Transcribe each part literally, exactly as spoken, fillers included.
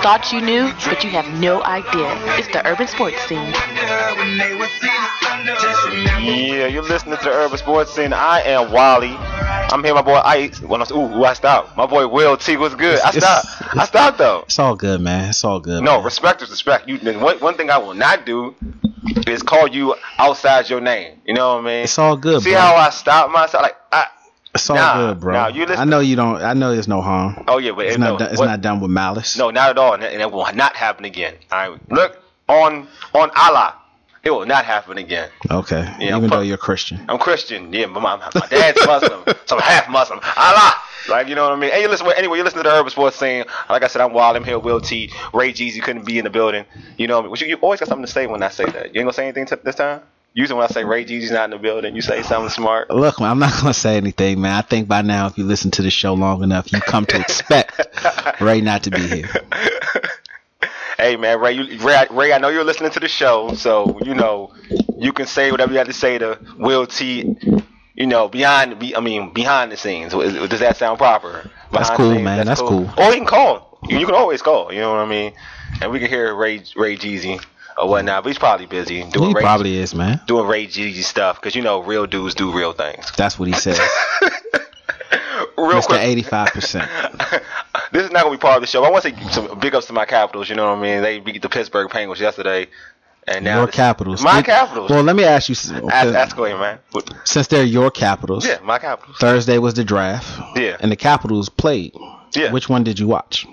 thought you knew, but you have no idea. It's the Urban Sports Scene. Yeah, you're listening to the Urban Sports Scene. I am Wally. I'm here, my boy Ice. When I, ooh, ooh, I stopped. My boy Will T was good. I stopped. I stopped though. It's all good, man. It's all good. No, man. respect is respect. You one, one thing I will not do is call you outside your name. You know what I mean? It's all good. See bro. how I stopped myself? Like I. It's all nah, good, bro. Nah, you listen. I know you don't. I know there's no harm. Oh yeah, but it's no, not. Done, it's what, not done with malice. No, not at all, and it will not happen again. All right, look on on Allah. It will not happen again. Okay. Yeah, Even I'm, though you're Christian. I'm Christian. Yeah, but my, my dad's Muslim, so I'm half Muslim. Allah. Like, you know what I mean? Hey, you listen. Anyway, you listen to the Urban Sports Scene. Like I said, I'm Wild. I'm here. Will T. Ray Jeezy couldn't be in the building. You know what I mean? You, you always got something to say when I say that. You ain't gonna say anything t- this time? Usually when I say Ray Jeezy's not in the building, you say something smart. Look, man, I'm not gonna say anything, man. I think by now, if you listen to the show long enough, you come to expect Ray not to be here. Hey man, Ray, you, Ray, Ray, I know you're listening to the show, so you know you can say whatever you have to say to Will T. You know, behind, be, I mean, behind the scenes. Does that sound proper? Behind that's cool, scenes, man. That's, that's cool. cool. Or you can call. You, you can always call. You know what I mean? And we can hear Ray, Ray Jeezy or whatnot. But he's probably busy doing. He Ray, probably is, man. Doing Ray Jeezy stuff because you know real dudes do real things. That's what he says. Real Mister quick, eighty-five percent. This is not gonna be part of the show. I want to say some big ups to my Capitals. You know what I mean? They beat the Pittsburgh Penguins yesterday, and now your this, Capitals. My Did, Capitals. Well, let me ask you. Okay, ask, ask away, man. What? Since they're your Capitals. Yeah, my Capitals. Thursday was the draft. Yeah. And the Capitals played. Yeah. Which one did you watch?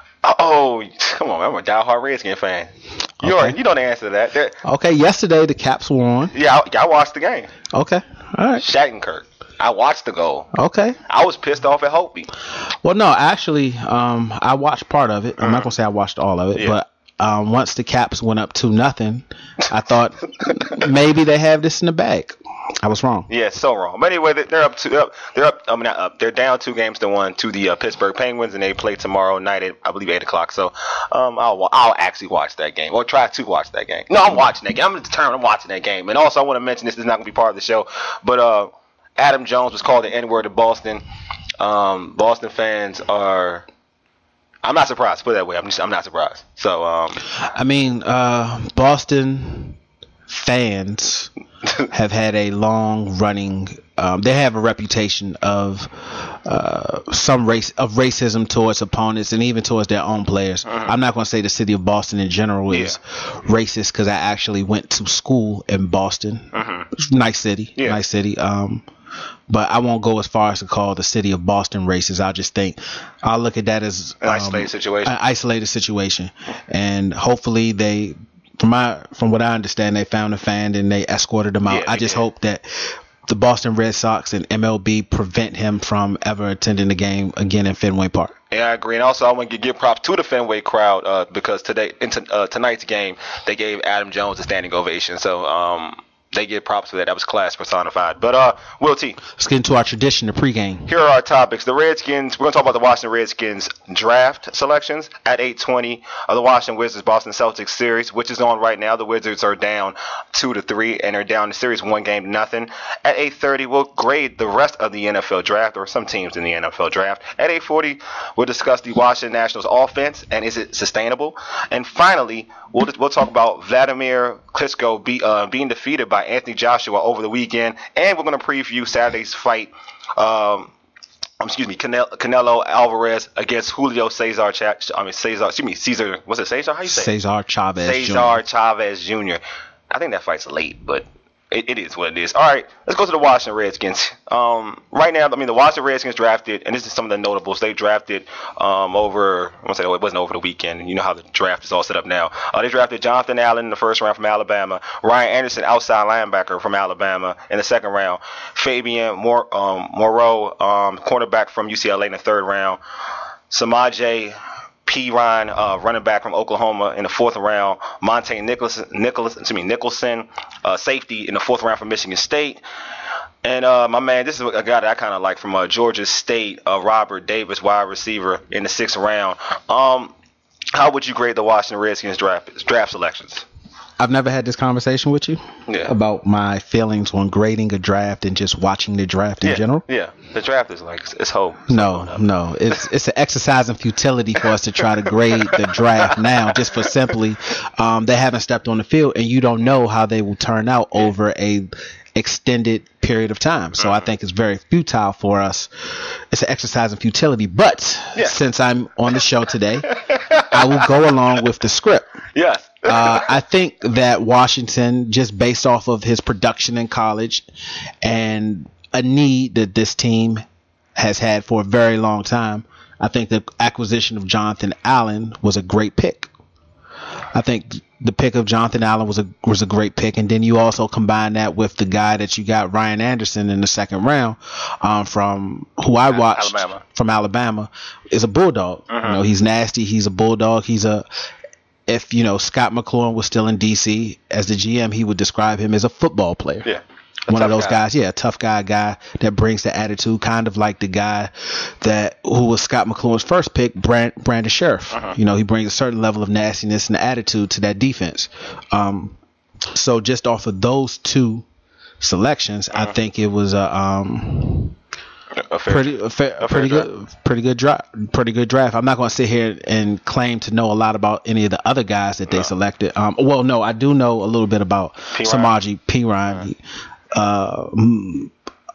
Oh, come on, I'm a diehard Redskins fan. You Okay. already, you know the answer to that. They're, Okay, yesterday the Caps won. yeah, I, I watched the game. Okay, all right. Shattenkirk. I watched the goal. Okay. I was pissed off at Holtby. Well, no, actually, um, I watched part of it. I'm Mm. not gonna say I watched all of it, Yeah. but um, once the Caps went up two nothing, I thought maybe they have this in the bag. I was wrong. Yeah, so wrong. But anyway, they- they're up to up. They're up. I mean, not up. They're down two games to one to the uh, Pittsburgh Penguins, and they play tomorrow night at I believe eight o'clock. So, um, I'll wa- I'll actually watch that game or try to watch that game. No, I'm watching that game. I'm determined. I'm watching that game. And also, I want to mention this. This is not going to be part of the show, but uh, Adam Jones was called the N-word in Boston. Um, Boston fans are. I'm not surprised. Put it that way. I'm just. I'm not surprised. So, um, I mean, uh, Boston fans have had a long running. Um, they have a reputation of uh, some race of racism towards opponents and even towards their own players. Mm-hmm. I'm not going to say the city of Boston in general Yeah. is racist because I actually went to school in Boston. Mm-hmm. Nice city, Yeah. nice city. Um, but I won't go as far as to call the city of Boston racist. I'll just think I'll look at that as An um, isolated situation. An isolated situation, and hopefully they. From my, from what I understand, they found a fan and they escorted him out. Yeah, I they just did. hope that the Boston Red Sox and M L B prevent him from ever attending the game again in Fenway Park. Yeah, I agree. And also, I want to give props to the Fenway crowd uh, because today, in t- uh, tonight's game, they gave Adam Jones a standing ovation. So um, they give props for that. That was class personified. But uh, Will T, Let's get into our tradition, the pregame. here are our topics. The Redskins, we're going to talk about the Washington Redskins draft selections at eight twenty of the Washington Wizards Boston Celtics series, which is on right now. The Wizards are down two to three, and they're down the series one game to nothing. At eight thirty, we'll grade the rest of the N F L draft, or some teams in the N F L draft. At eight forty, we'll discuss the Washington Nationals offense, and is it sustainable? And finally, we'll we'll talk about Vladimir Klitschko be, uh, being defeated by Anthony Joshua over the weekend, and we're going to preview Saturday's fight. Um, um, excuse me, Canelo, Canelo Alvarez against Julio Cesar. Ch- I mean Cesar. Excuse me, Caesar. What's it? Cesar? How you say? it? Cesar Chavez Cesar Junior Chavez Junior I think that fight's late, but it, it is what it is. All right, let's go to the Washington Redskins. Um, right now, I mean, the Washington Redskins drafted, and this is some of the notables. They drafted um, over, I want to say, oh, it wasn't over the weekend. You know how the draft is all set up now. Uh, they drafted Jonathan Allen in the first round from Alabama, Ryan Anderson, outside linebacker from Alabama, in the second round, Fabian Mor- um, Moreau, um, cornerback from U C L A in the third round, Samaje P. Ryan, uh, running back from Oklahoma in the fourth round. Monte Nicholas, Nicholas, excuse me, Nicholson, uh, safety in the fourth round from Michigan State. And uh, my man, this is a guy that I kind of like from uh, Georgia State, uh, Robert Davis, wide receiver in the sixth round. Um, how would you grade the Washington Redskins draft draft selections? I've never had this conversation with you Yeah. about my feelings on grading a draft and just watching the draft in yeah, general. Yeah, the draft is like it's whole. No, no, it's it's an exercise in futility for us to try to grade the draft now, just for simply um, they haven't stepped on the field, and you don't know how they will turn out over a extended period of time. So I think it's very futile for us. It's an exercise in futility. But Yeah. since I'm on the show today, I will go along with the script. Yes. uh, I think that Washington, just based off of his production in college and a need that this team has had for a very long time, I think the acquisition of Jonathan Allen was a great pick. I think the pick of Jonathan Allen was a was a great pick, and then you also combine that with the guy that you got, Ryan Anderson, in the second round, um, from who I watched Alabama. from Alabama, is a bulldog. Mm-hmm. You know, he's nasty. He's a bulldog. He's a if you know Scott McCloughan was still in D C as the G M, he would describe him as a football player. Yeah. A One of tough those guy. guys, yeah, a tough guy, guy that brings the attitude, kind of like the guy that who was Scott McCloughan's first pick, Brand, Brandon Sheriff. Uh-huh. You know, he brings a certain level of nastiness and attitude to that defense. Um, so just off of those two selections, Uh-huh. I think it was a um, A fair, pretty, a fair, a fair pretty draft. good, pretty good draft, pretty good draft. I'm not going to sit here and claim to know a lot about any of the other guys that they No. selected. Um, well, no, I do know a little bit about P. Ryan. Samaje P. Ryan. Uh, mm,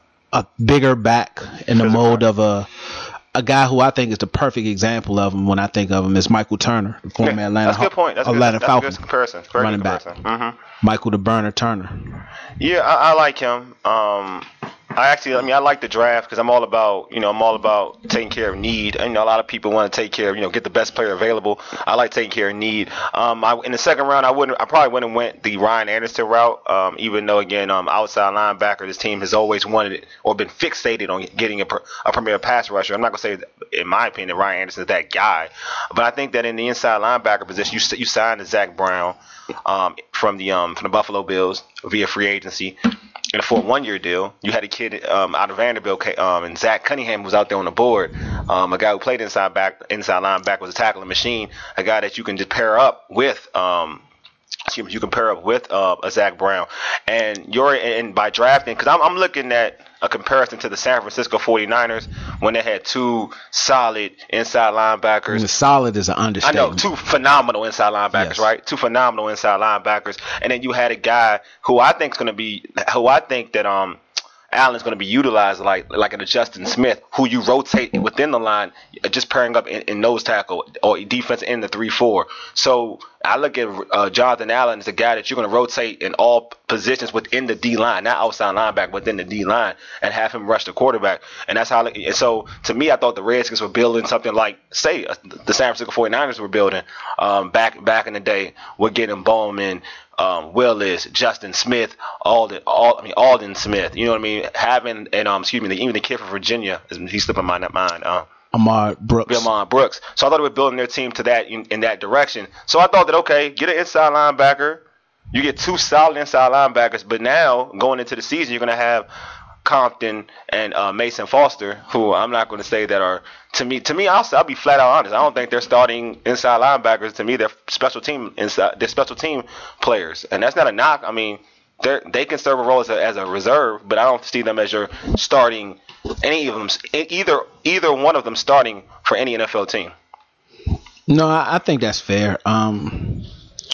a bigger back in the Physical. mold of a a guy who I think is the perfect example of him when I think of him is Michael Turner, the former Yeah, Atlanta that's a good point. That's a good, Atlanta that's a Falcon good comparison. Very running good back. comparison. Mm-hmm. Michael the Burner Turner. Yeah, I, I like him. Um, I actually, I mean, I like the draft because I'm all about, you know, I'm all about taking care of need. And, you know, a lot of people want to take care of, you know, get the best player available. I like taking care of need. Um, I, in the second round, I wouldn't, I probably wouldn't have went the Ryan Anderson route. Um, even though, again, um, outside linebacker, this team has always wanted it or been fixated on getting a, a premier pass rusher. I'm not gonna say, in my opinion, that Ryan Anderson is that guy, but I think that in the inside linebacker position, you you signed Zach Brown um, from the um, from the Buffalo Bills via free agency. And for a one-year deal, you had a kid um, out of Vanderbilt, um, and Zach Cunningham was out there on the board. Um, a guy who played inside back, inside linebacker, was a tackling machine. A guy that you can just pair up with. Um, excuse me, you can pair up with uh, a Zach Brown, and you're and by drafting, because I'm, I'm looking at a comparison to the San Francisco forty-niners when they had two solid inside linebackers. And solid is an I understatement. know, two phenomenal inside linebackers, Yes. right? Two phenomenal inside linebackers, and then you had a guy who I think is going to be, who I think that um, Allen's going to be utilized like like a Justin Smith, who you rotate within the line, just pairing up in, in nose tackle or defense in the three four. So I look at uh, Jonathan Allen as a guy that you're going to rotate in all positions within the D line, not outside linebacker, within the D line, and have him rush the quarterback. And that's how. And so to me, I thought the Redskins were building something like, say, uh, the San Francisco forty-niners were building um, back back in the day. We're getting Bowman, um, Willis, Justin Smith, Alden, all I mean Alden Smith. You know what I mean? Having and um, excuse me, the, even the kid from Virginia, he's slipping my mind. Uh, Ahmad Brooks. Belmont Brooks. So I thought they were building their team to that in, in that direction. So I thought that, okay, get an inside linebacker. You get two solid inside linebackers, but now going into the season, you're going to have Compton and uh, Mason Foster, who I'm not going to say that are, to me, to me, I'll, I'll be flat out honest. I don't think they're starting inside linebackers. To me, they're special team inside, they're special team players, and that's not a knock. I mean, they they can serve a role as a, as a reserve, but I don't see them as your starting. Any of them, either either one of them starting for any N F L team. No, I, I think that's fair. Um,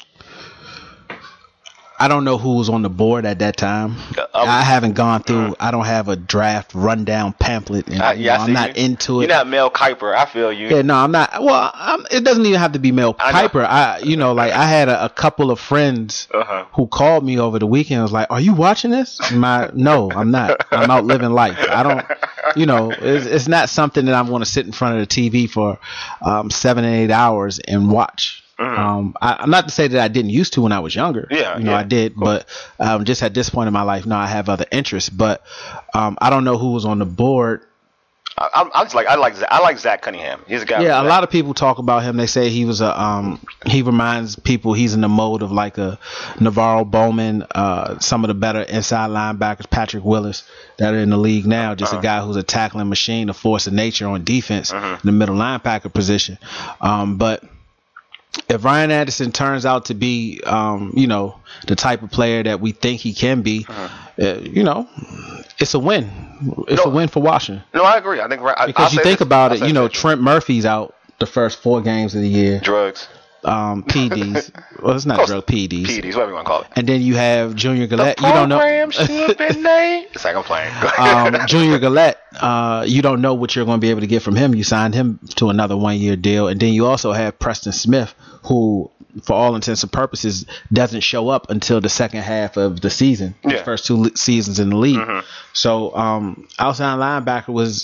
I don't know who was on the board at that time. Uh, I was- I haven't gone through. I don't have a draft rundown pamphlet, and Uh, you yeah, know, I I'm see not you. into it. You're not Mel Kiper. I feel you. Yeah, no, I'm not. Well, I'm, it doesn't even have to be Mel I know. Kiper. I, you know, like I had a, a couple of friends Uh-huh. who called me over the weekend. Was like, "Are you watching this?" My, no, I'm not. I'm out living life. I don't. You know, it's, it's not something that I'm going to sit in front of the T V for um, seven and eight hours and watch. Mhm. Um, I, I'm not to say that I didn't used to when I was younger. Yeah, you know, yeah, I did, cool. but um, just at this point in my life, no, I have other interests. But um, I don't know who was on the board. I, I'm, I'm just like I like Zach, I like Zach Cunningham. He's a guy. Yeah, a lot of people talk about him. They say he was a um he reminds people he's in the mode of like a Navarro Bowman, uh some of the better inside linebackers, Patrick Willis, that are in the league now. Just Uh-huh. a guy who's a tackling machine, a force of nature on defense Uh-huh. in the middle linebacker position. Um, but if Ryan Anderson turns out to be, um, you know, the type of player that we think he can be, uh-huh. uh, you know, it's a win. It's no, a win for Washington. No, I agree. I think I, because I'll you think this, about I'll it, you know, Trent Murphy's out the first four games of the year. Drugs. Um, P Ds. Well, it's not drug P Ds. P Ds, whatever you want to call it. And then you have Junior Gillette. The you don't know. should have been named. It's like I'm playing. um, Junior Gillette. Uh, you don't know what you're going to be able to get from him. You signed him to another one-year deal, and then you also have Preston Smith, who, for all intents and purposes, doesn't show up until the second half of the season. Yeah. The first two seasons in the league. Mm-hmm. So, um, outside linebacker was,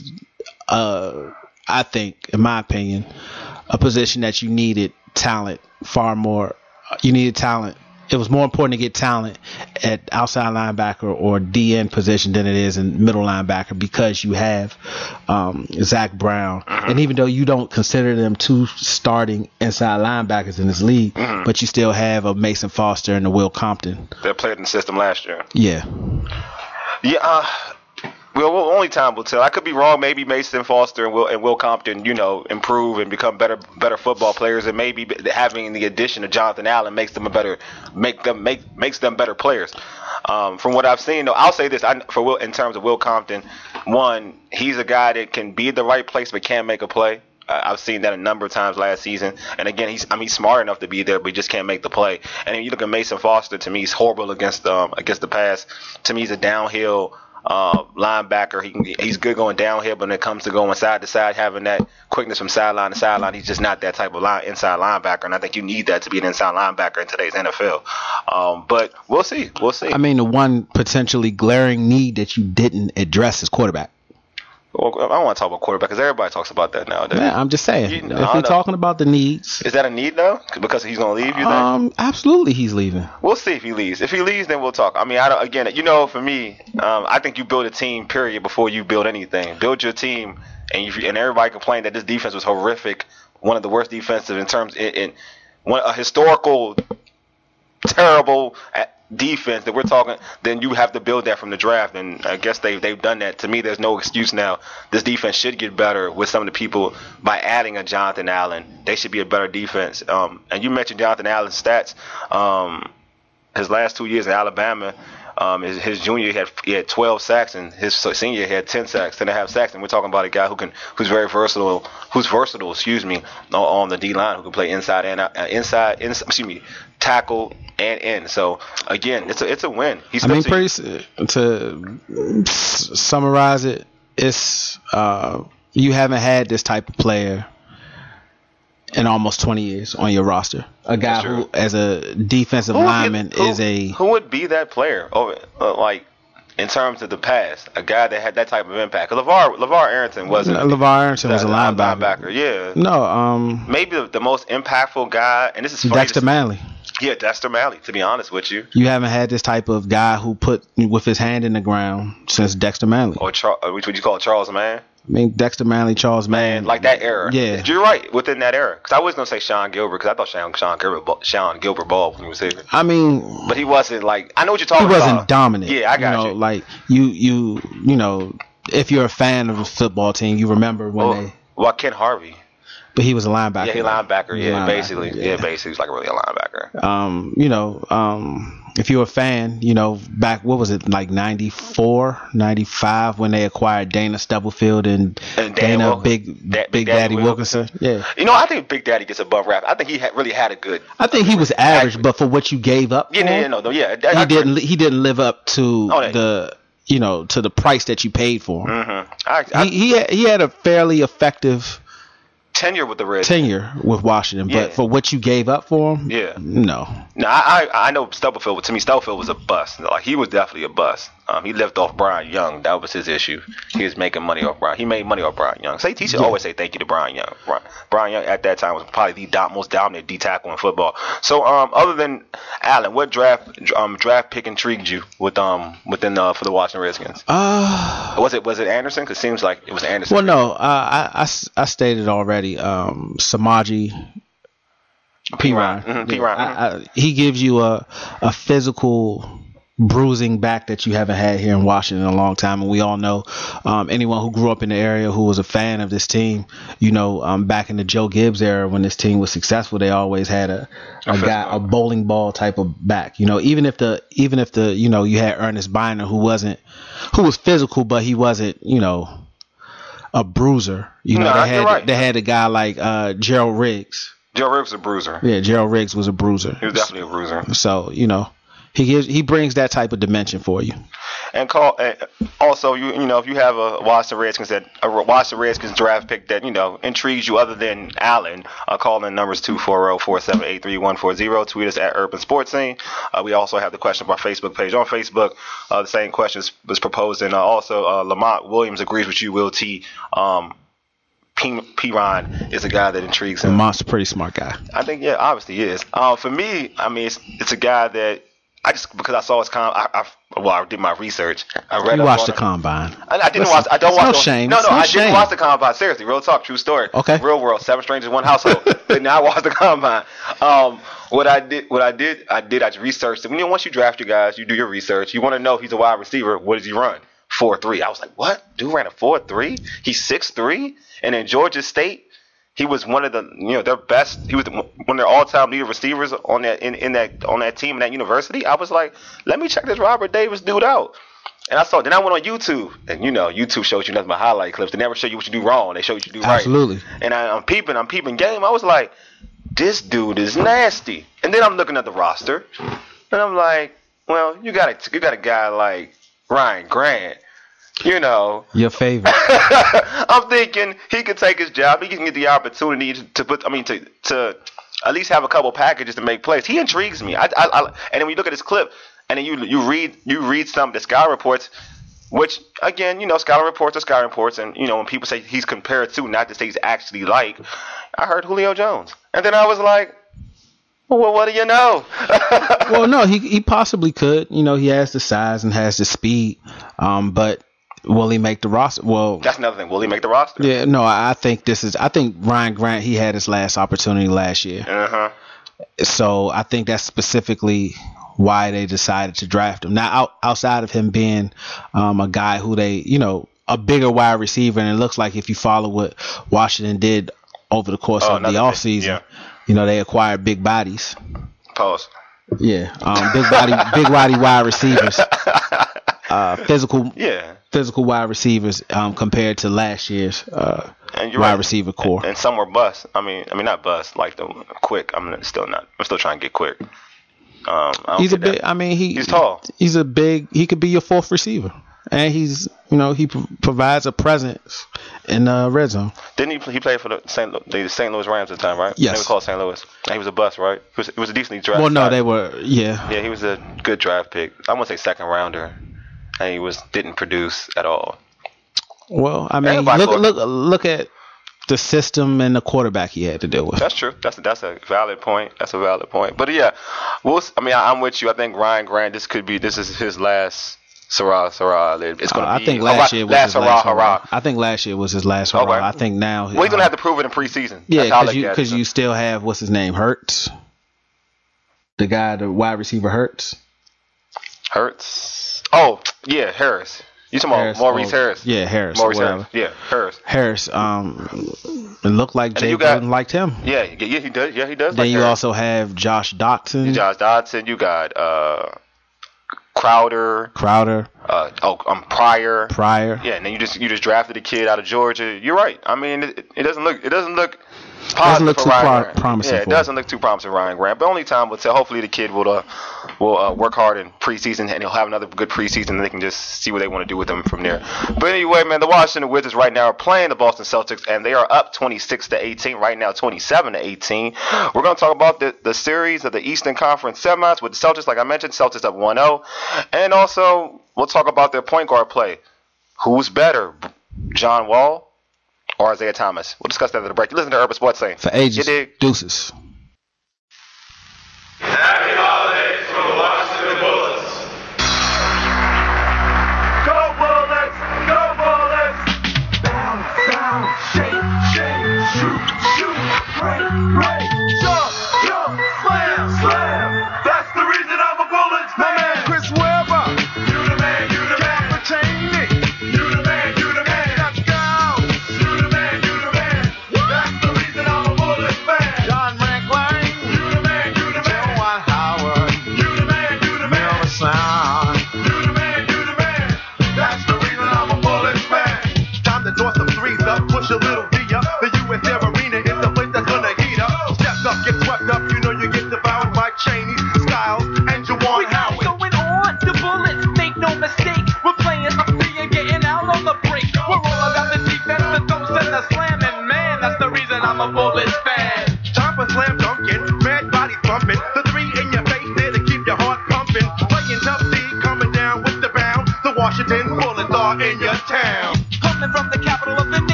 uh, I think, in my opinion, a position that you needed talent far more. You needed talent. It was more important to get talent at outside linebacker or D N position than it is in middle linebacker because you have um, Zach Brown. Mm-hmm. And even though you don't consider them two starting inside linebackers in this league, mm-hmm. but you still have a Mason Foster and a Will Compton. That played in the system last year. Yeah. Yeah. Uh, Well, well, only time will tell. I could be wrong. Maybe Mason Foster and Will and Will Compton, you know, improve and become better, better football players. And maybe having the addition of Jonathan Allen makes them a better, make them make makes them better players. Um, from what I've seen, though, I'll say this: I, for Will, in terms of Will Compton, one, he's a guy that can be at the right place but can't make a play. Uh, I've seen that a number of times last season. And again, he's I mean, he's smart enough to be there, but he just can't make the play. And if you look at Mason Foster, to me, he's horrible against um against the pass. To me, he's a downhill. Uh, linebacker, he he's good going downhill, but when it comes to going side to side, having that quickness from sideline to sideline, he's just not that type of line, inside linebacker, and I think you need that to be an inside linebacker in today's N F L. Um, but we'll see, we'll see. I mean, the one potentially glaring need that you didn't address is quarterback. Well, I don't want to talk about quarterback because everybody talks about that nowadays. Yeah, I'm just saying. You, if we're talking about the needs, is that a need though? Because he's going to leave, you think? Um, absolutely, he's leaving. We'll see if he leaves. If he leaves, then we'll talk. I mean, I don't, again, you know, for me, um, I think you build a team, period, before you build anything. Build your team, and you, and everybody complained that this defense was horrific, one of the worst defensive in terms in, in one a historical, terrible. defense that we're talking, then you have to build that from the draft, and I guess they they've done that. To me, there's no excuse now. This defense should get better with some of the people by adding a Jonathan Allen. They should be a better defense. Um, and you mentioned Jonathan Allen's stats. Um, his last two years in Alabama, um, his, his junior year, he had he had twelve sacks, and his senior year he had ten sacks, ten and a half sacks. And we're talking about a guy who can, who's very versatile, who's versatile, excuse me, on, on the D line, who can play inside and out, uh, inside, inside, excuse me, tackle and in. So again, it's a it's a win. He's I mean, pretty, to summarize it, it's uh, you haven't had this type of player in almost twenty years on your roster. A guy who, as a defensive lineman, who, is a who would be that player? Oh, uh, like in terms of the past, a guy that had that type of impact. LeVar LeVar Arrington wasn't. No, LeVar Arrington was a linebacker. linebacker. Yeah. No. Um. Maybe the, the most impactful guy, and this is funny Dexter Manley. Yeah, Dexter Manley, to be honest with you. You haven't had this type of guy who put with his hand in the ground since Dexter Manley. Or Char- which would you call it, Charles Mann? I mean, Dexter Manley, Charles Mann. Like that era. Yeah. You're right, within that era. Because I was going to say Sean Gilbert, because I thought Sean, Sean Gilbert Sean Gilbert balled when he was here. I mean. But he wasn't like, I know what you're talking about. He wasn't about. dominant. Yeah, I got you. Know, you. Like, you, you, you know, if you're a fan of a football team, you remember when well, they. Well, Ken Harvey. But he was a linebacker. Yeah, he linebacker. Yeah, linebacker, basically. Yeah. Yeah. yeah, basically. He's like really a linebacker. Um, you know, um, if you're a fan, you know, back, what was it, like ninety-four, ninety-five when they acquired Dana Stubblefield and, and Dana Wilk- Big da- Big, Big Daddy, Daddy Wilkinson. Wilkinson. Yeah. You know, I think Big Daddy gets above rap. I think he had, really had a good. I think he was average, but for what you gave up, Yeah, for yeah, him, yeah, no, no, yeah. he I, didn't. He didn't live up to Oh, that- the, you know, to the price that you paid for him. Mm-hmm. I, I, He he had, he had a fairly effective tenure with the Reds. tenure with Washington, Yeah. but for what you gave up for him, Yeah. no. No, I, I I know Stubblefield. To me, Stubblefield was a bust. Like he was definitely a bust. Um, he left off Brian Young. That was his issue. He was making money off Brian. He made money off Brian Young. So he should Yeah. always say thank you to Brian Young. Brian, Brian Young at that time was probably the do- most dominant D tackle in football. So um, other than Allen, what draft um draft pick intrigued you with um within uh for the Washington Redskins? Uh, Was it was it Anderson? Because it seems like it was Anderson. well, no, uh, I, I s- I stated already. Um, Samaji P. Ryan. Mhm, P. Yeah, Ryan. I, I, he gives you a a physical bruising back that you haven't had here in Washington in a long time. And we all know, um, anyone who grew up in the area who was a fan of this team, you know, um, back in the Joe Gibbs era when this team was successful, they always had a, a guy, a bowling ball type of back. You know, even if the, even if the, you know, you had Ernest Biner who wasn't, who was physical, but he wasn't, you know, a bruiser. You know, no, they had, right. they had a guy like uh, Gerald Riggs. Gerald Riggs was a bruiser. Yeah, Gerald Riggs was a bruiser. He was definitely a bruiser. So, you know, he gives, he brings that type of dimension for you. And call uh, also, you you know, if you have a Washington Redskins that a Washington Redskins draft pick that you know intrigues you other than Allen, uh, call in numbers two four zero, four seven eight, three one four zero. Tweet us at Urban Sports Scene. Uh, we also have the question of our Facebook page on Facebook. Uh, the same questions was proposed, and uh, also uh, Lamont Williams agrees with you, Will T. Um, P. P. Ron is a guy that intrigues him. Lamont's a pretty smart guy. I think, yeah, obviously he is. Uh, for me, I mean, it's it's a guy that I just because I saw his com, I, I well, I did my research. I read. You watched the him. combine. I, I didn't Listen, watch. I don't it's watch. No the, shame. No, no, It's no I shame. didn't watch the combine. Seriously, real talk, true story. Okay. Real world, seven strangers, one household. But now I watched the combine. Um, what I did, what I did, I did. I researched. You know, once you draft your guys, you do your research. You want to know if he's a wide receiver. What does he run? four three. I was like, what? Dude ran a four three? He's six three? And in Georgia State, he was one of the, you know, their best. He was one of their all-time leader receivers on that in, in that on that team in that university. I was like, let me check this Robert Davis dude out. And I saw. Then I went on YouTube, and you know, YouTube shows you nothing but highlight clips. They never show you what you do wrong. They show you what you do right. Absolutely. And I, I'm peeping. I'm peeping game. I was like, this dude is nasty. And then I'm looking at the roster, and I'm like, well, you got a you got a guy like Ryan Grant. You know, your favorite. I'm thinking he could take his job. He can get the opportunity to, to put. I mean, to to at least have a couple packages to make plays. He intrigues me. I, I, I and then when you look at his clip, and then you you read you read some of the Sky Reports, which again, you know, Sky Reports are Sky Reports, and you know when people say he's compared to, not to say he's actually like. I heard Julio Jones, and then I was like, well, what do you know? Well, no, he he possibly could. You know, he has the size and has the speed, um, but. Will he make the roster? Well, that's another thing. Will he make the roster? Yeah, no, I think this is. I think Ryan Grant, he had his last opportunity last year. Uh huh. So I think that's specifically why they decided to draft him. Now, out, outside of him being um, a guy who they, you know, a bigger wide receiver, and it looks like if you follow what Washington did over the course oh, of the offseason, yeah. you know, they acquired big bodies. Pause. Yeah, um, big body, big body wide receivers. Uh, physical, yeah, physical wide receivers um, compared to last year's uh, wide right. receiver core. And, and some were bust. I mean, I mean not bust like the quick. I'm still not. I'm still trying to get quick. Um, he's a big. I mean, he he's tall. He's a big. He could be your fourth receiver, and he's you know he p- provides a presence in the red zone. Didn't he? He played for the Saint the Saint Louis Rams at the time, right? Yes. They were called Saint Louis. And he was a bust, right? He was. It was a decently drafted. Well, no, guy. they were. Yeah. Yeah, he was a good draft pick. I want to say second rounder. And he was didn't produce at all. Well, I mean, look, look, look at the system and the quarterback he had to deal with. That's true. That's a, that's a valid point. That's a valid point. But yeah, we'll, I mean, I, I'm with you. I think Ryan Grant. This could be. This is his last. Sarah, Sarah. It's gonna uh, be. I think last year was last his hurrah, last hurrah. hurrah. I think last year was his last hurrah. Okay. I think now. Well, he's gonna uh, have to prove it in preseason. Yeah, because you because you still have what's his name, Hurts. The guy, the wide receiver, Hurts. Hurts. Oh, yeah, Harris. You talking Harris, about Maurice oh, Harris? Yeah, Harris. Maurice Harris. Yeah, Harris. Harris. Um, it looked like Jay Gruden liked him. Yeah, yeah, he does. Yeah, he does. Then like you Harris. also have Josh Dotson. Josh Dotson. You got uh, Crowder. Crowder. Uh, oh, um, Pryor. Pryor. Yeah, and then you just you just drafted a kid out of Georgia. You're right. I mean, it, it doesn't look it doesn't look. Doesn't look too pro- promising. Yeah, it for doesn't him. look too promising for Ryan Grant. But only time will tell. Hopefully, the kid will uh, will uh, work hard in preseason, and he'll have another good preseason, and they can just see what they want to do with him from there. But anyway, man, the Washington Wizards right now are playing the Boston Celtics, and they are up twenty-six to eighteen right now, twenty-seven to eighteen. We're going to talk about the, the series of the Eastern Conference semis with the Celtics. Like I mentioned, Celtics up one oh, and also we'll talk about their point guard play. Who's better, John Wall or Isaiah Thomas? We'll discuss that at the break. Listen to Urban Sports saying. For ages. Deuces. Happy holidays from the Washington Bullets. Go Bullets! Go Bullets! Bounce, bounce, shake, shake, shoot, shoot, break, break, jump, jump, slam, slam. That's the reason I'm a Bullets fan. My man Chris Webber.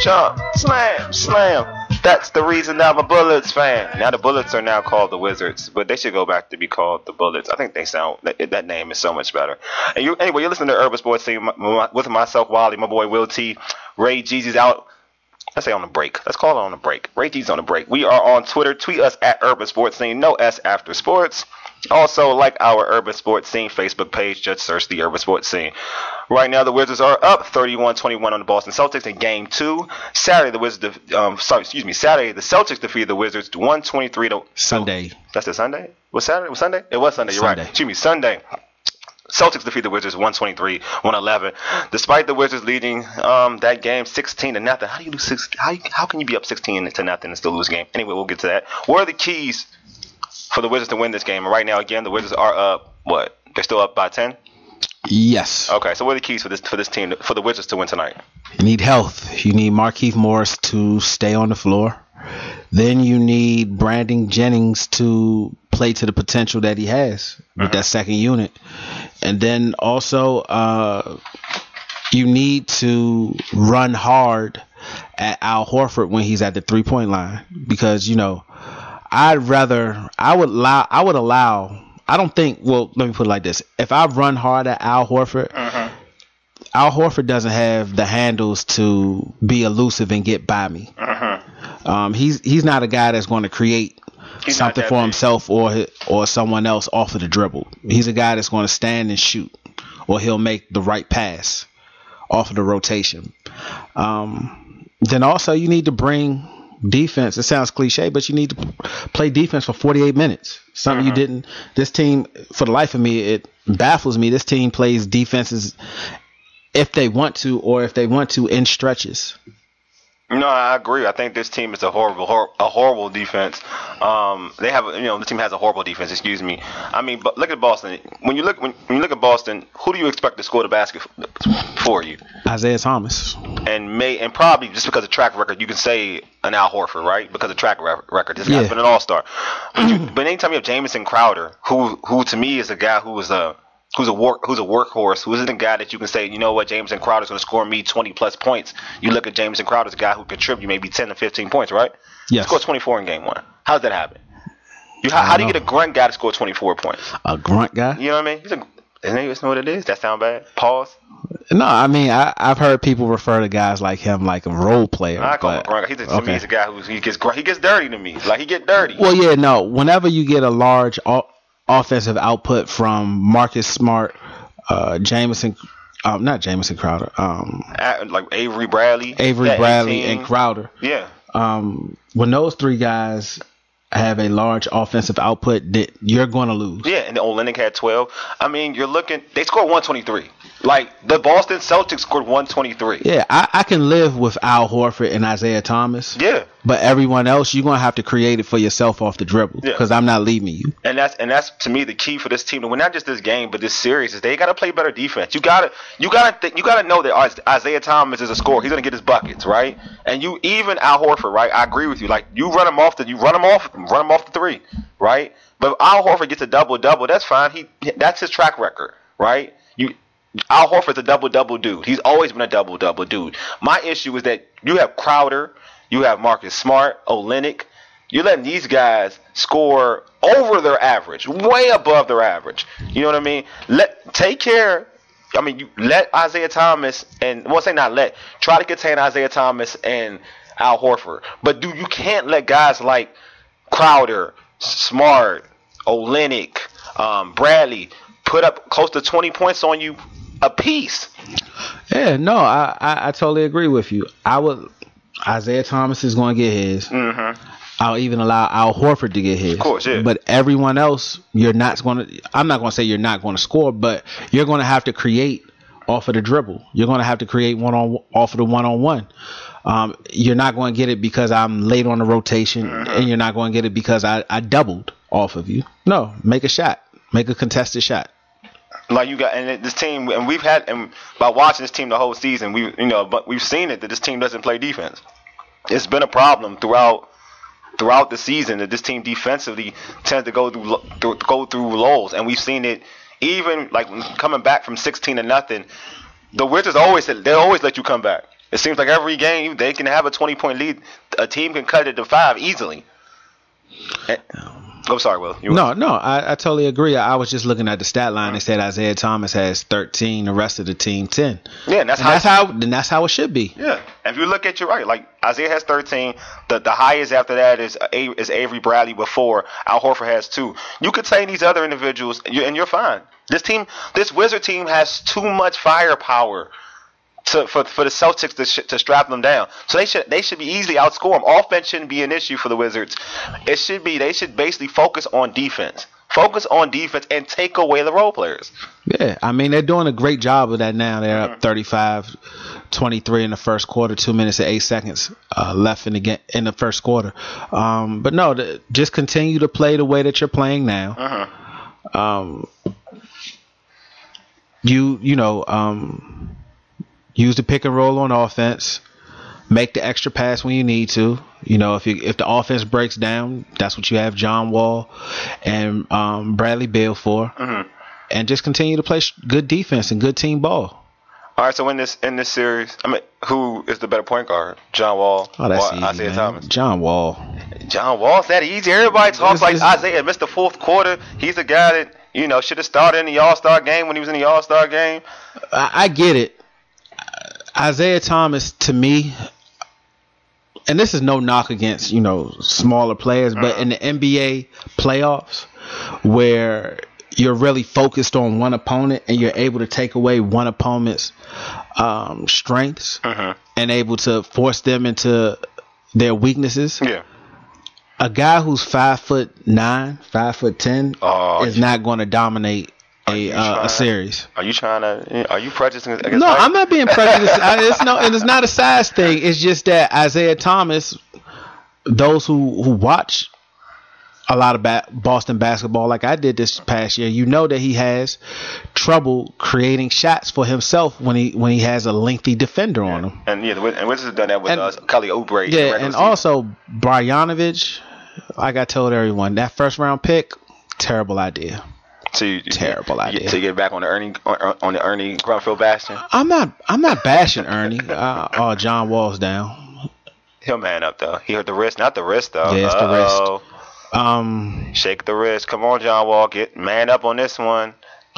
chomp, slam, slam. That's the reason I'm a Bullets fan. Now the Bullets are now called the Wizards, but they should go back to be called the Bullets. I think they sound that, that name is so much better. And you, anyway, you're listening to Urban Sports Scene with myself, Wally, my boy Will T, Ray Jeezy's out. Let's say on the break. Let's call it on the break. Ray G's on the break. We are on Twitter. Tweet us at Urban Sports Scene. No S after sports. Also, like our Urban Sports Scene Facebook page. Just search the Urban Sports Scene. Right now, the Wizards are up thirty-one twenty-one on the Boston Celtics in Game Two. Saturday, the Wizards. Um, sorry, excuse me. Saturday, the Celtics defeated the Wizards one twenty-three to Sunday. That's the Sunday. Was Saturday? Was Sunday? It was Sunday. You're Sunday. right. Excuse me. Sunday. Celtics defeat the Wizards one twenty-three one eleven. Despite the Wizards leading um, that game sixteen to nothing. How do you lose six? How, how can you be up sixteen to nothing and still lose a game? Anyway, we'll get to that. What are the keys for the Wizards to win this game? And right now, again, the Wizards are up. What? They're still up by ten. Yes. Okay. So what are the keys for this for this team for the Wizards to win tonight? You need health. You need Markieff Morris to stay on the floor. Then you need Brandon Jennings to play to the potential that he has with Uh-huh. that second unit. And then also uh, you need to run hard at Al Horford when he's at the three-point line. Because, you know, I'd rather – I would allow – I would allow – I don't think – well, let me put it like this. If I run hard at Al Horford, Uh-huh. Al Horford doesn't have the handles to be elusive and get by me. Uh-huh. Um, he's he's not a guy that's going to create He's not something that for big. himself or hi- or someone else off of the dribble. He's a guy that's going to stand and shoot, or he'll make the right pass off of the rotation. Um, then also you need to bring defense. It sounds cliche, but you need to play defense for forty-eight minutes. Something Mm-hmm. you didn't. This team, for the life of me, it baffles me. This team plays defenses if they want to, or if they want to in stretches. No, I agree. I think this team is a horrible, hor- a horrible defense. Um, they have, you know, the team has a horrible defense. Excuse me. I mean, but look at Boston. When you look, when, when you look at Boston, who do you expect to score the basket f- for you? Isaiah Thomas. And may, and probably just because of track record, you can say an Al Horford, right? Because of track re- record, this guy's Yeah. been an all-star. But, you, but anytime you have Jamison Crowder, who, who to me is a guy who is a who's a work, who's a workhorse, who isn't a guy that you can say, you know what, Jamison Crowder's going to score me twenty plus points. You look at Jamison Crowder as a guy who contribute maybe ten to fifteen points, right? Yes. Score twenty-four in game one. How does that happen? You how, how do you get a grunt guy to score twenty-four points? A grunt guy? You know what I mean? He's a, isn't he, isn't what it is? That sound bad? Pause. No, I mean I, I've heard people refer to guys like him like a role player. I call him a but, grunt guy. He's a, to okay. me, he's a guy who he gets gr- he gets dirty to me. Like he get dirty. Well, yeah, no. Whenever you get a large o- offensive output from Marcus Smart, uh, Jamison, um, not Jamison Crowder, um, At- like Avery Bradley, Avery that Bradley, eighteen. and Crowder. Yeah. Um, when those three guys have a large offensive output, that you're going to lose. Yeah, and the Olenek had twelve. I mean, you're looking. They scored one twenty-three. Like the Boston Celtics scored one twenty-three. Yeah, I, I can live with Al Horford and Isaiah Thomas. Yeah. But everyone else, you're going to have to create it for yourself off the dribble Yeah. because I'm not leaving you. And that's and that's to me the key for this team to win not just this game but this series is they got to play better defense. You gotta you gotta th- you gotta know that Isaiah Thomas is a scorer. He's gonna get his buckets, right? And you even Al Horford, right? I agree with you. Like you run him off the you run him off run him off the three, right? But if Al Horford gets a double double, that's fine. He that's his track record, right? You Al Horford's a double double dude. He's always been a double double dude. My issue is that you have Crowder, you have Marcus Smart, Olenek. You're letting these guys score over their average, way above their average. You know what I mean? Let take care. I mean, you let Isaiah Thomas and well, say not let try to contain Isaiah Thomas and Al Horford, but do you can't let guys like Crowder, Smart, Olenek, um, Bradley put up close to twenty points on you a piece. Yeah, no, I, I, I totally agree with you. I would Isaiah Thomas is going to get his. Mm-hmm. I'll even allow Al Horford to get his. Of course, yeah. But everyone else, you're not going to. I'm not going to say you're not going to score, but you're going to have to create off of the dribble. You're going to have to create one on off of the one on one. Um, you're not going to get it because I'm late on the rotation, Mm-hmm. and you're not going to get it because I, I doubled off of you. No, make a shot, make a contested shot. Like you got, and this team, and we've had, and by watching this team the whole season, we, you know, but we've seen it that this team doesn't play defense. It's been a problem throughout, throughout the season that this team defensively tends to go through, lo- through go through lulls, and we've seen it even like coming back from sixteen to nothing. The Wizards always they always let you come back. It seems like every game they can have a twenty point lead. A team can cut it to five easily. And, I'm sorry, Will. You no, no, I, I totally agree. I was just looking at the stat line. They said Isaiah Thomas has thirteen, the rest of the team ten. Yeah, and that's and how. That's how. Then that's how it should be. Yeah, and if you look at your right, like Isaiah has thirteen. The the highest after that is A, is Avery Bradley with four. Al Horford has two. You could say these other individuals, and you're, and you're fine. This team, this Wizard team, has too much firepower to for for the Celtics to sh- to strap them down. So they should they should be easily outscore them. Offense shouldn't be an issue for the Wizards. It should be they should basically focus on defense. Focus on defense and take away the role players. Yeah, I mean, they're doing a great job of that now. They're up thirty-five twenty-three in the first quarter, two minutes and eight seconds uh, left in the game, in the first quarter. Um, but no, the, just continue to play the way that you're playing now. Uh-huh. Um, you you know um, use the pick and roll on offense. Make the extra pass when you need to. You know, if you, if the offense breaks down, that's what you have John Wall and um, Bradley Beal for. Mm-hmm. And just continue to play sh- good defense and good team ball. All right, so in this in this series, I mean, who is the better point guard, John Wall Oh, that's or easy, Isaiah man. Thomas? John Wall. John Wall's that easy. Everybody talks It's- like it's- Isaiah missed the fourth quarter. He's the guy that you know should have started in the All Star game when he was in the All Star game. I, I get it. Isaiah Thomas, to me, and this is no knock against, you know, smaller players, but in the N B A playoffs where you're really focused on one opponent and you're able to take away one opponent's um, strengths Uh-huh. and able to force them into their weaknesses. Yeah. A guy who's five foot nine, five foot ten Oh, is you- not going to dominate a you uh, trying- a series. Are you trying to? Are you prejudicing against? No, Mike? I'm not being prejudiced. I, it's no, and it's not a size thing. It's just that Isaiah Thomas, those who, who watch a lot of ba- Boston basketball, like I did this past year, you know that he has trouble creating shots for himself when he when he has a lengthy defender on him. And yeah, the Wiz- and Wizards have done that with And- us, Kelly Oubre. in the Yeah, regular and season. also Bogdanovic, like I told everyone, that first round pick, terrible idea. So you, you, Terrible you, idea. So you get back on the Ernie on, on the Ernie Grunfeld bastion. I'm not I'm not bashing Ernie. Uh, oh, John Wall's down. He'll man up though. He hurt the wrist, not the wrist though. Yeah, it's the wrist. Uh-oh. Um, Shake the wrist. Come on, John Wall, get man up on this one.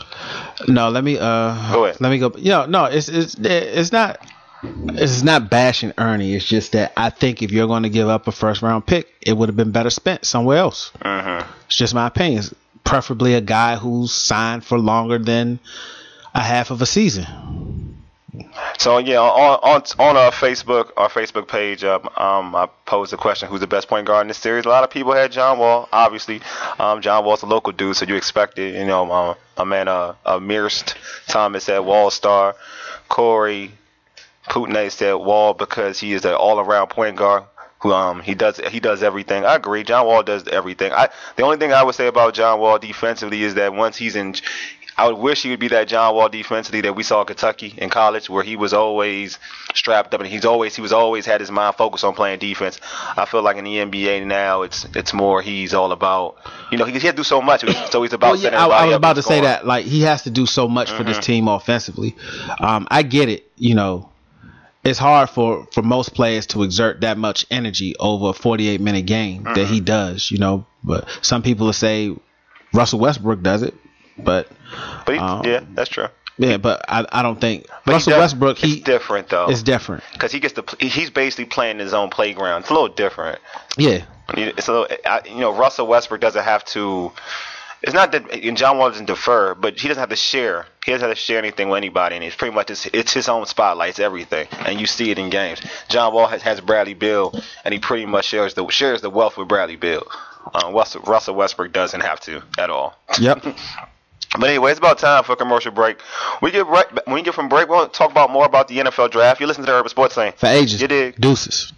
no, let me uh, Go ahead. let me go. You know, no, it's it's it's not. It's not bashing Ernie. It's just that I think if you're going to give up a first round pick, it would have been better spent somewhere else. Mm-hmm. It's just my opinion. It's preferably a guy who's signed for longer than a half of a season. So yeah, on on on our Facebook our Facebook page, um, um, I posed the question: who's the best point guard in this series? A lot of people had John Wall. Obviously, um, John Wall's a local dude, so you expect it. You know, um, a man, uh, uh Mirst Thomas said Wall star. Corey Putinay said Wall because he is an all-around point guard. Who um he does he does everything. I agree. John Wall does everything. I the only thing I would say about John Wall defensively is that once he's in, I would wish he would be that John Wall defensively that we saw at Kentucky in college, where he was always strapped up and he's always he was always had his mind focused on playing defense. I feel like in the N B A now it's it's more he's all about, you know, he, he has to do so much, so he's about Well, yeah, setting I, everybody I was up about and to say scoring. that like he has to do so much for this team offensively. Um, I get it. You know, it's hard for, for most players to exert that much energy over a forty-eight minute game that he does. You know, but some people will say Russell Westbrook does it, but But he, um, yeah, that's true. yeah, but I I don't think But he Russell does- Westbrook. He it's different though. It's different. Because he gets to pl- he's basically playing his own playground. It's a little different. Yeah. It's a little, I, you know, Russell Westbrook doesn't have to. It's not that and John Wall doesn't defer, but he doesn't have to share. He doesn't have to share anything with anybody, and it's pretty much it's, it's his own spotlight. It's everything, and you see it in games. John Wall has, has Bradley Beal, and he pretty much shares the shares the wealth with Bradley Beal. Um, Russell, Russell Westbrook doesn't have to at all. Yep. But anyway, it's about time for a commercial break. We get right when we get from break. We'll talk about more about the N F L draft. You listen to the Urban Sports Lane. For ages. You dig? Deuces.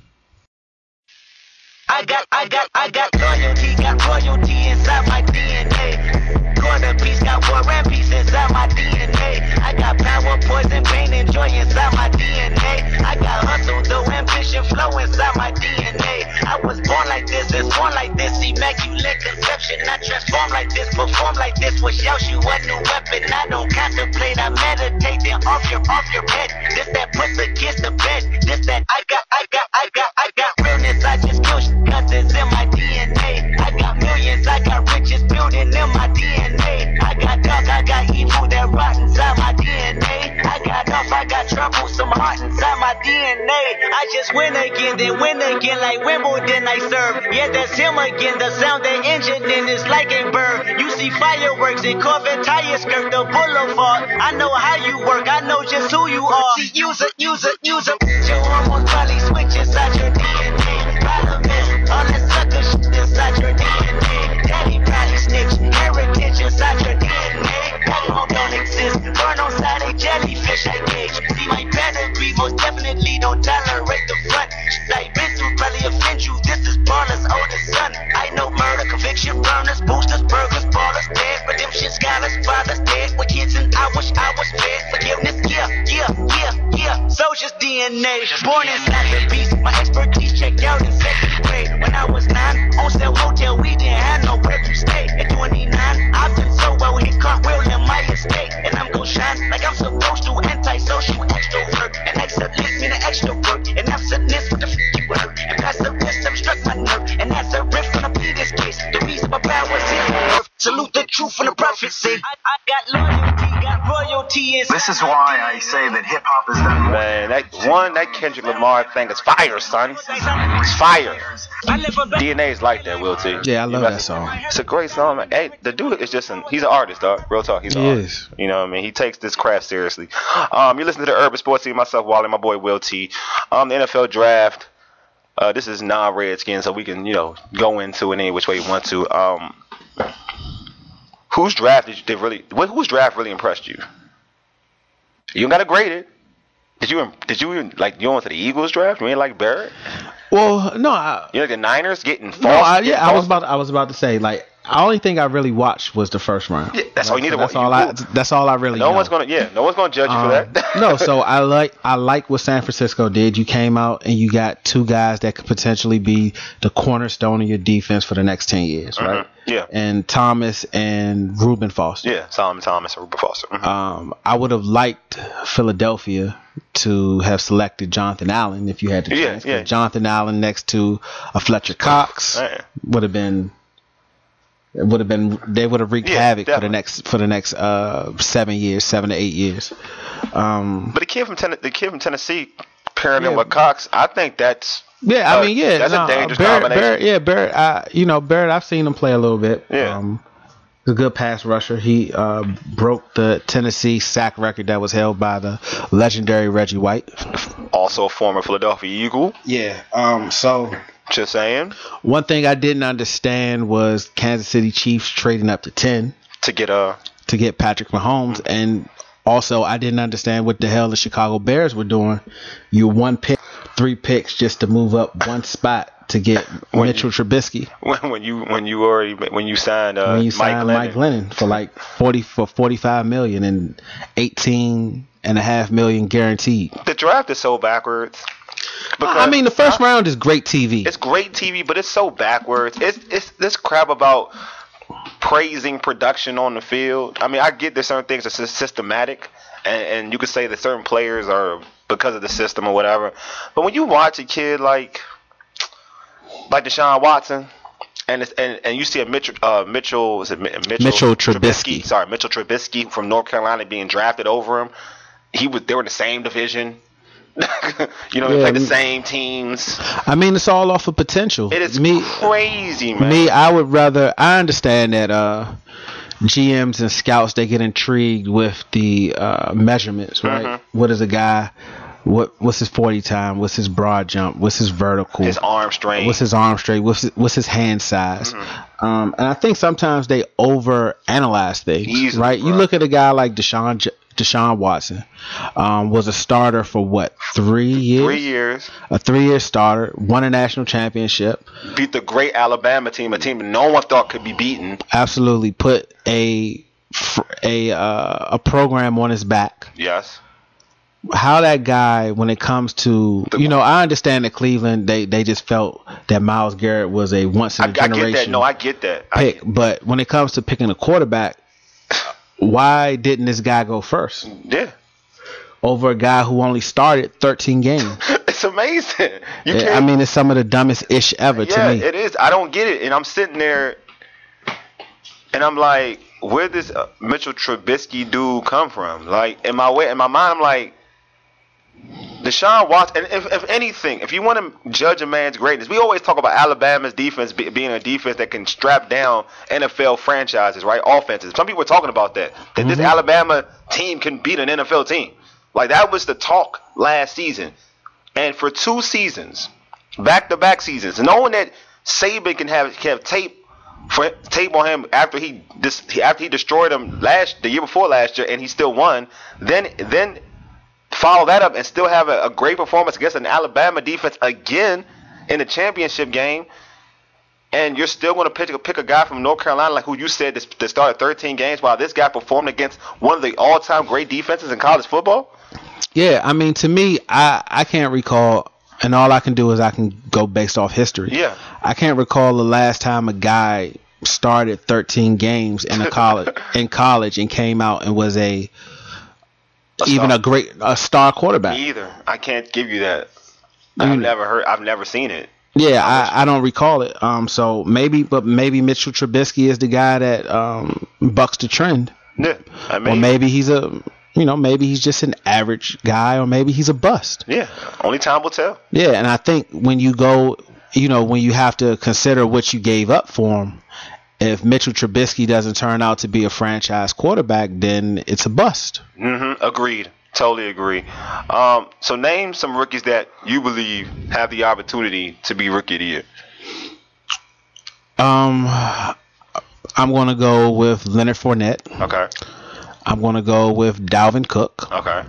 I got, I got, I got loyalty, got royalty inside my D N A. Corner piece, got war and peace inside my D N A. I got power, poison, pain, and joy inside my D N A. I got hustle, though, ambition, flow inside my D N A. I was born like this, it's born like this, immaculate conception. should not transform like this, perform like this. Was Yoshi a new weapon? I don't contemplate, I meditate. Then off your, off your head. This that puts against the bed. This that I got, I got, I got, I got realness. I just kill shit cause it's in my D N A. I got millions, I got riches building in my D N A. I got dark, I got evil that rot inside my D N A. I got off, I got trouble, some heart inside my D N A. I just win again, then win again like Wimbledon I serve. Yeah, that's him again. The sound that engine in is like a bird. You see fireworks and Corvette tires skirt the boulevard. I know how you work, I know just who you are. See, use it, use it, use it. Your hormones probably switch inside your D N A. Problem is, all that sucker shit inside your D N A. Daddy probably snitch, heritage inside your D N A. Backbone don't exist, burn on side a jellyfish I gauge. See my pedigree, most definitely don't tolerate the front. Shit I been through probably offend you. This is Baller's oldest son. I know murder, conviction, burners, boosters, burgers, ballers, dead, redemption, scholars, fathers, dead. With kids and I wish I was fed. Forgiveness, yeah, yeah, yeah, yeah. Soldier's D N A, born inside the beast. My expertise checked out in second grade. When I was nine, on sale hotel, we didn't have nowhere to stay. At twenty-nine, I've been so well, hit cartwheel in my estate. And I'm gon' shine like I'm supposed to. Antisocial extrovert. And excellence mean an extra work. And absentness, what the f you hurt. And passiveness, I'm struck my nerve. And that's a riff on a previous case. The reason my power is in the earth. Salute the truth and the prophecy. I, I got loyalty, got royalty. This is why I say that hip hop is done. Man, that one, that Kendrick Lamar thing is fire, son. It's fire. D N A is like that, Will T. Yeah, I love You that must- song. It's a great song, man. Hey, the dude is just an, he's an artist, dog. Real talk, he's an He artist. is. You know what I mean? He takes this craft seriously. Um, you listen to the Urban Sports Team, myself, Wally, my boy Will T. Um, the N F L draft. Uh, this is non-Redskin, so we can, you know, go into it any which way you want to. Um, whose draft did you did really? What, whose draft really impressed you? You don't gotta grade it. Did you? Did you even like? You went to the Eagles draft? You ain't like Barrett? Well, no, I, You like the Niners getting false? no, I, getting yeah, I was false- about, I was about to say, like, the only thing I really watched was the first round. Yeah, that's all you need to That's watch. all I. That's all I really. No know. one's gonna. Yeah, no one's gonna judge you Um, for that. no, so I like I like what San Francisco did. You came out and you got two guys that could potentially be the cornerstone of your defense for the next ten years, right? Mhm. Yeah. And Thomas and Reuben Foster. Yeah, Solomon Thomas and Reuben Foster. Mhm. Um, I would have liked Philadelphia to have selected Jonathan Allen if you had the Yeah, chance. 'cause yeah. Jonathan Allen next to a Fletcher Cox Man. would have been. It would have been. They would have wreaked Yeah, havoc for the definitely. next for the next uh, seven years, seven to eight years. Um, But the kid from Ten- the kid from Tennessee pairing him Yeah. with Cox, I think that's Yeah, I Uh, mean, yeah, that's a no, dangerous Barrett, combination. Barrett, yeah, Barrett. I, you know, Barrett. I've seen him play a little bit. Yeah. um, he's a good pass rusher. He uh, broke the Tennessee sack record that was held by the legendary Reggie White. also a former Philadelphia Eagle. Yeah. Um. So Just saying, one thing I didn't understand was Kansas City Chiefs trading up to ten to get a to get Patrick Mahomes, and also I didn't understand what the hell the Chicago Bears were doing. You one pick, three picks just to move up one spot to get When Mitchell Trubisky. when, when you when you already when you signed uh, when you Mike signed Glennon. Mike Glennon for like forty for forty five million and eighteen and a half million guaranteed. The draft is so backwards. Because- I mean, the first round is great T V. It's great T V, but it's so backwards. It's it's this crap about praising production on the field. I mean, I get there's certain things that's systematic, and, and you could say that certain players are because of the system or whatever. But when you watch a kid like like Deshaun Watson, and it's, and and you see a Mitchell uh, Mitchell was it Mi- Mitchell, Mitchell Trubisky. Sorry, Mitchell Trubisky from North Carolina being drafted over him. He was they were in the same division. you know, Yeah, it's like the me- same teams. I mean, it's all off of potential. It is me. crazy, man. Me, I would rather. I understand that uh, G Ms and scouts, they get intrigued with the uh, measurements, right? Mhm. What is a guy? What what's his forty time? What's his broad jump? What's his vertical? His arm strength. What's his arm straight? What's his, what's his hand size? Mm-hmm. Um, and I think sometimes they over analyze things, Easily, right? You bro. look at a guy like Deshaun J- Deshaun Watson, um, was a starter for what three years? Three years. A three-year starter, won a national championship. Beat the great Alabama team, a team that no one thought could be beaten. Absolutely put a fr- a uh, a program on his back. Yes. how that guy, when it comes to, you know, I understand that Cleveland, they, they just felt that Myles Garrett was a once in a I, I generation get that. No, I get that. I pick. get, But when it comes to picking a quarterback, why didn't this guy go first yeah. over a guy who only started thirteen games? It's amazing. You Yeah, can't, I mean, it's some of the dumbest ish ever yeah, to me. it is. I don't get it. And I'm sitting there and I'm like, where did this uh, Mitchell Trubisky dude come from? Like, in my way, in my mind, I'm like, Deshaun Watson. And if, if anything, if you want to judge a man's greatness, we always talk about Alabama's defense be, being a defense that can strap down N F L franchises, right? Offenses. Some people are talking about that. That this Mhm. Alabama team can beat an N F L team. Like, that was the talk last season. And for two seasons, back-to-back seasons, knowing that Saban can have can have tape for tape on him after he dis, after he destroyed him last the year before last year, and he still won. Then then follow that up and still have a, a great performance against an Alabama defense again in the championship game. And you're still going to pick, pick a guy from North Carolina, like who you said that started thirteen games, while this guy performed against one of the all-time great defenses in college football. Yeah, I mean, to me, I, I can't recall, and all I can do is I can go based off history. Yeah. I can't recall the last time a guy started thirteen games in a college in college and came out and was a, A even star. a great a star quarterback. Either I can't give you that. You I've know. never heard. I've never seen it. Yeah, I, I don't recall it. Um, so maybe, but maybe Mitchell Trubisky is the guy that um bucks the trend, Yeah, I mean, or maybe he's a, you know, maybe he's just an average guy, or maybe he's a bust. yeah. Only time will tell. Yeah, and I think when you go, you know, when you have to consider what you gave up for him, if Mitchell Trubisky doesn't turn out to be a franchise quarterback, then it's a bust. Mm-hmm. Agreed. Totally agree. Um, so name some rookies that you believe have the opportunity to be rookie of the year. Um, I'm going to go with Leonard Fournette. Okay. I'm going to go with Dalvin Cook. Okay.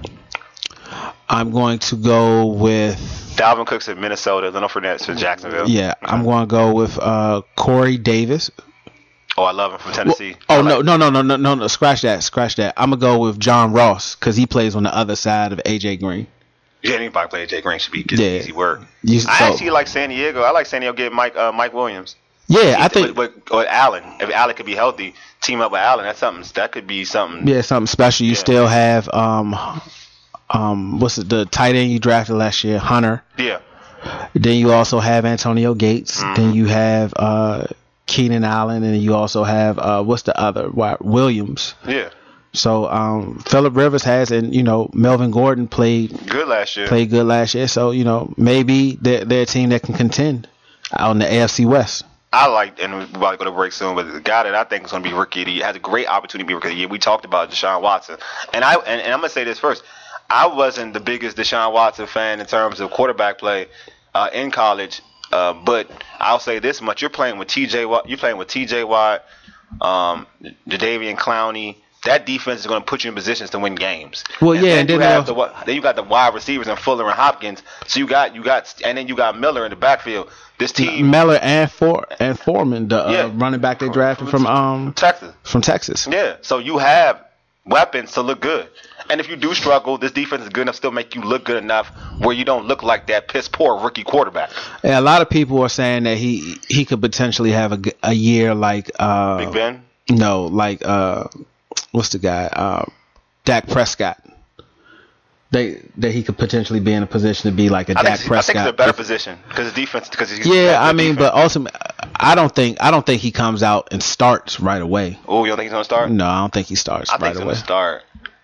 I'm going to go with, Dalvin Cook's in Minnesota. Leonard Fournette's in Jacksonville. yeah, I'm going to go with uh, Corey Davis. Oh, I love him from Tennessee. Oh, I no, like- no, no, no, no, no, no, scratch that, scratch that. I'm going to go with John Ross because he plays on the other side of A J Green. Yeah, anybody play Jay Green should be good. Yeah. Easy work. You- I so- actually like San Diego. I like San Diego getting Mike uh, Mike Williams. Yeah, I think, With, with, with Allen. If Allen could be healthy, team up with Allen. That's something. That could be something. yeah, something special. You Yeah. still have, um, um, what's it, the tight end you drafted last year, Hunter. Yeah. Then you also have Antonio Gates. Mhm. Then you have uh, Keenan Allen, and you also have uh, what's the other? Why- Williams. Yeah. So um, Phillip Rivers has, and you know Melvin Gordon played Good last year. played good last year. So you know maybe they're, they're a team that can contend out in the A F C West. I like, and we're about to go to break soon, but the guy that I think is going to be rookie of the year, has a great opportunity to be rookie of the year. We talked about Deshaun Watson, and I and, and I'm going to say this first. I wasn't the biggest Deshaun Watson fan in terms of quarterback play uh, in college, uh, but I'll say this much: you're playing with T J Watt, you're playing with T J Watt, um, Jadeveon Clowney. That defense is going to put you in positions to win games. Well, yeah, then and you then have they the wi- then you got the wide receivers and Fuller and Hopkins. So you got you got and then you got Miller in the backfield. This team, Meller and For and Foreman, the uh, Yeah. running back they drafted from um Texas. from Texas. Yeah, so you have weapons to look good. And if you do struggle, this defense is good enough to still make you look good enough where you don't look like that piss poor rookie quarterback. And a lot of people are saying that he he could potentially have a, g- a year like uh Big Ben? no like uh what's the guy uh Dak Prescott. They that he could potentially be in a position to be like a I Dak think, I Prescott. think it's a better position because his defense. Because he's Yeah, got I good mean, defense. but ultimately, I don't think I don't think he comes out and starts right away. Oh, you don't think he's gonna start? No, I don't think he starts I think right he's away. gonna start.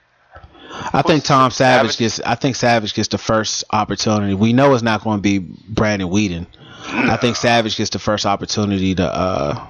I think Tom Savage, Savage? gets. I think Savage gets the first opportunity. We know it's not going to be Brandon Whedon. I think Savage gets the first opportunity to uh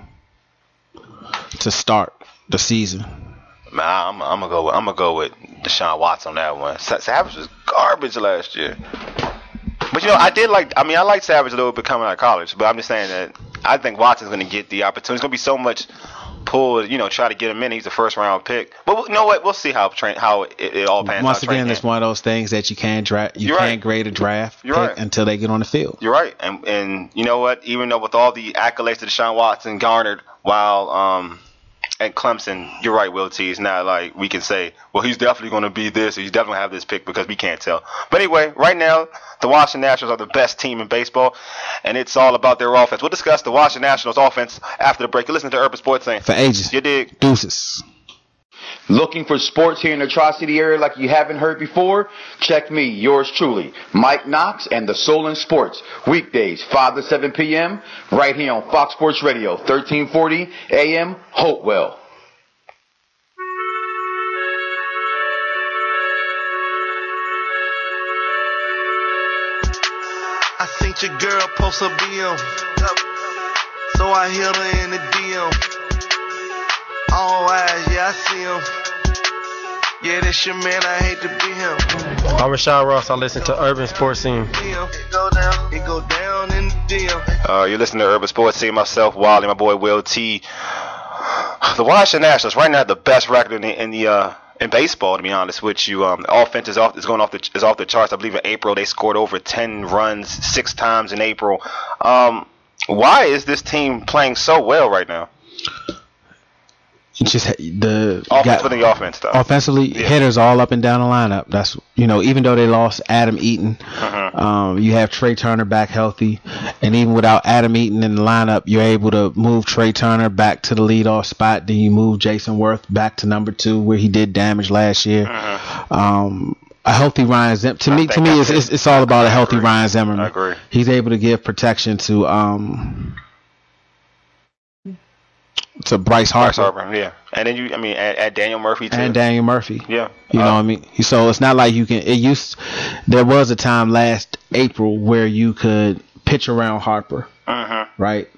to start the season. Man, I'm, I'm gonna go. With, I'm gonna go with Deshaun Watson on that one. Sa- Savage was garbage last year. But you know, I did like. I mean, I like Savage a little bit coming out of college. But I'm just saying that I think Watson's gonna get the opportunity. It's gonna be so much pull. You know, try to get him in. He's a first round pick. But you know what? We'll see how train how it, it all pans Once out. again, training it's camp. one of those things that you can't draft. You You're can't right. grade a draft You're pick right. until they get on the field. You're right, and and you know what? Even though with all the accolades that Deshaun Watson garnered while um and Clemson, you're right, Will T. It's not like we can say, well, he's definitely going to be this, or he's definitely going to have this pick, because we can't tell. But anyway, right now, the Washington Nationals are the best team in baseball, and it's all about their offense. We'll discuss the Washington Nationals offense after the break. You're listening to Urban Sports Scene. For ages. You dig? Deuces. Looking for sports here in the Tri-City area like you haven't heard before? Check me, yours truly, Mike Knox and the Soul in Sports. Weekdays, five to seven p.m. right here on Fox Sports Radio, thirteen forty A M, Hopewell. I seen your girl post a B M, so I hit her in the D M. All eyes, yeah, I see him. Yeah, that's your man, I hate to be him. I'm Rashawn Ross. I listen to Urban Sports Scene. It go down, it go down in the D M. Uh, you're listening to Urban Sports Scene. Myself, Wally, my boy Will T. The Washington Nationals right now have the best record in the in the uh, in baseball. To be honest with you, um, the offense is off is going off the is off the charts. I believe in April they scored over ten runs six times in April. Um, why is this team playing so well right now? Just the offense with the offense stuff. Offensively, yeah. Hitters all up and down the lineup. That's, you know, even though they lost Adam Eaton, uh-huh. um, you have Trey Turner back healthy, and even without Adam Eaton in the lineup, you're able to move Trey Turner back to the leadoff spot. Then you move Jason Worth back to number two, where he did damage last year. Uh-huh. Um, a healthy Ryan Zimmerman. To I me, to me, it's, it's it's all about a healthy Ryan Zimmerman. I agree. He's able to give protection to um. to Bryce Harper. Bryce Harper, yeah. And then you, I mean, add, add Daniel Murphy too. And Daniel Murphy. Yeah. You uh, know what I mean? So it's not like you can, it used, there was a time last April where you could pitch around Harper, uh-huh. right?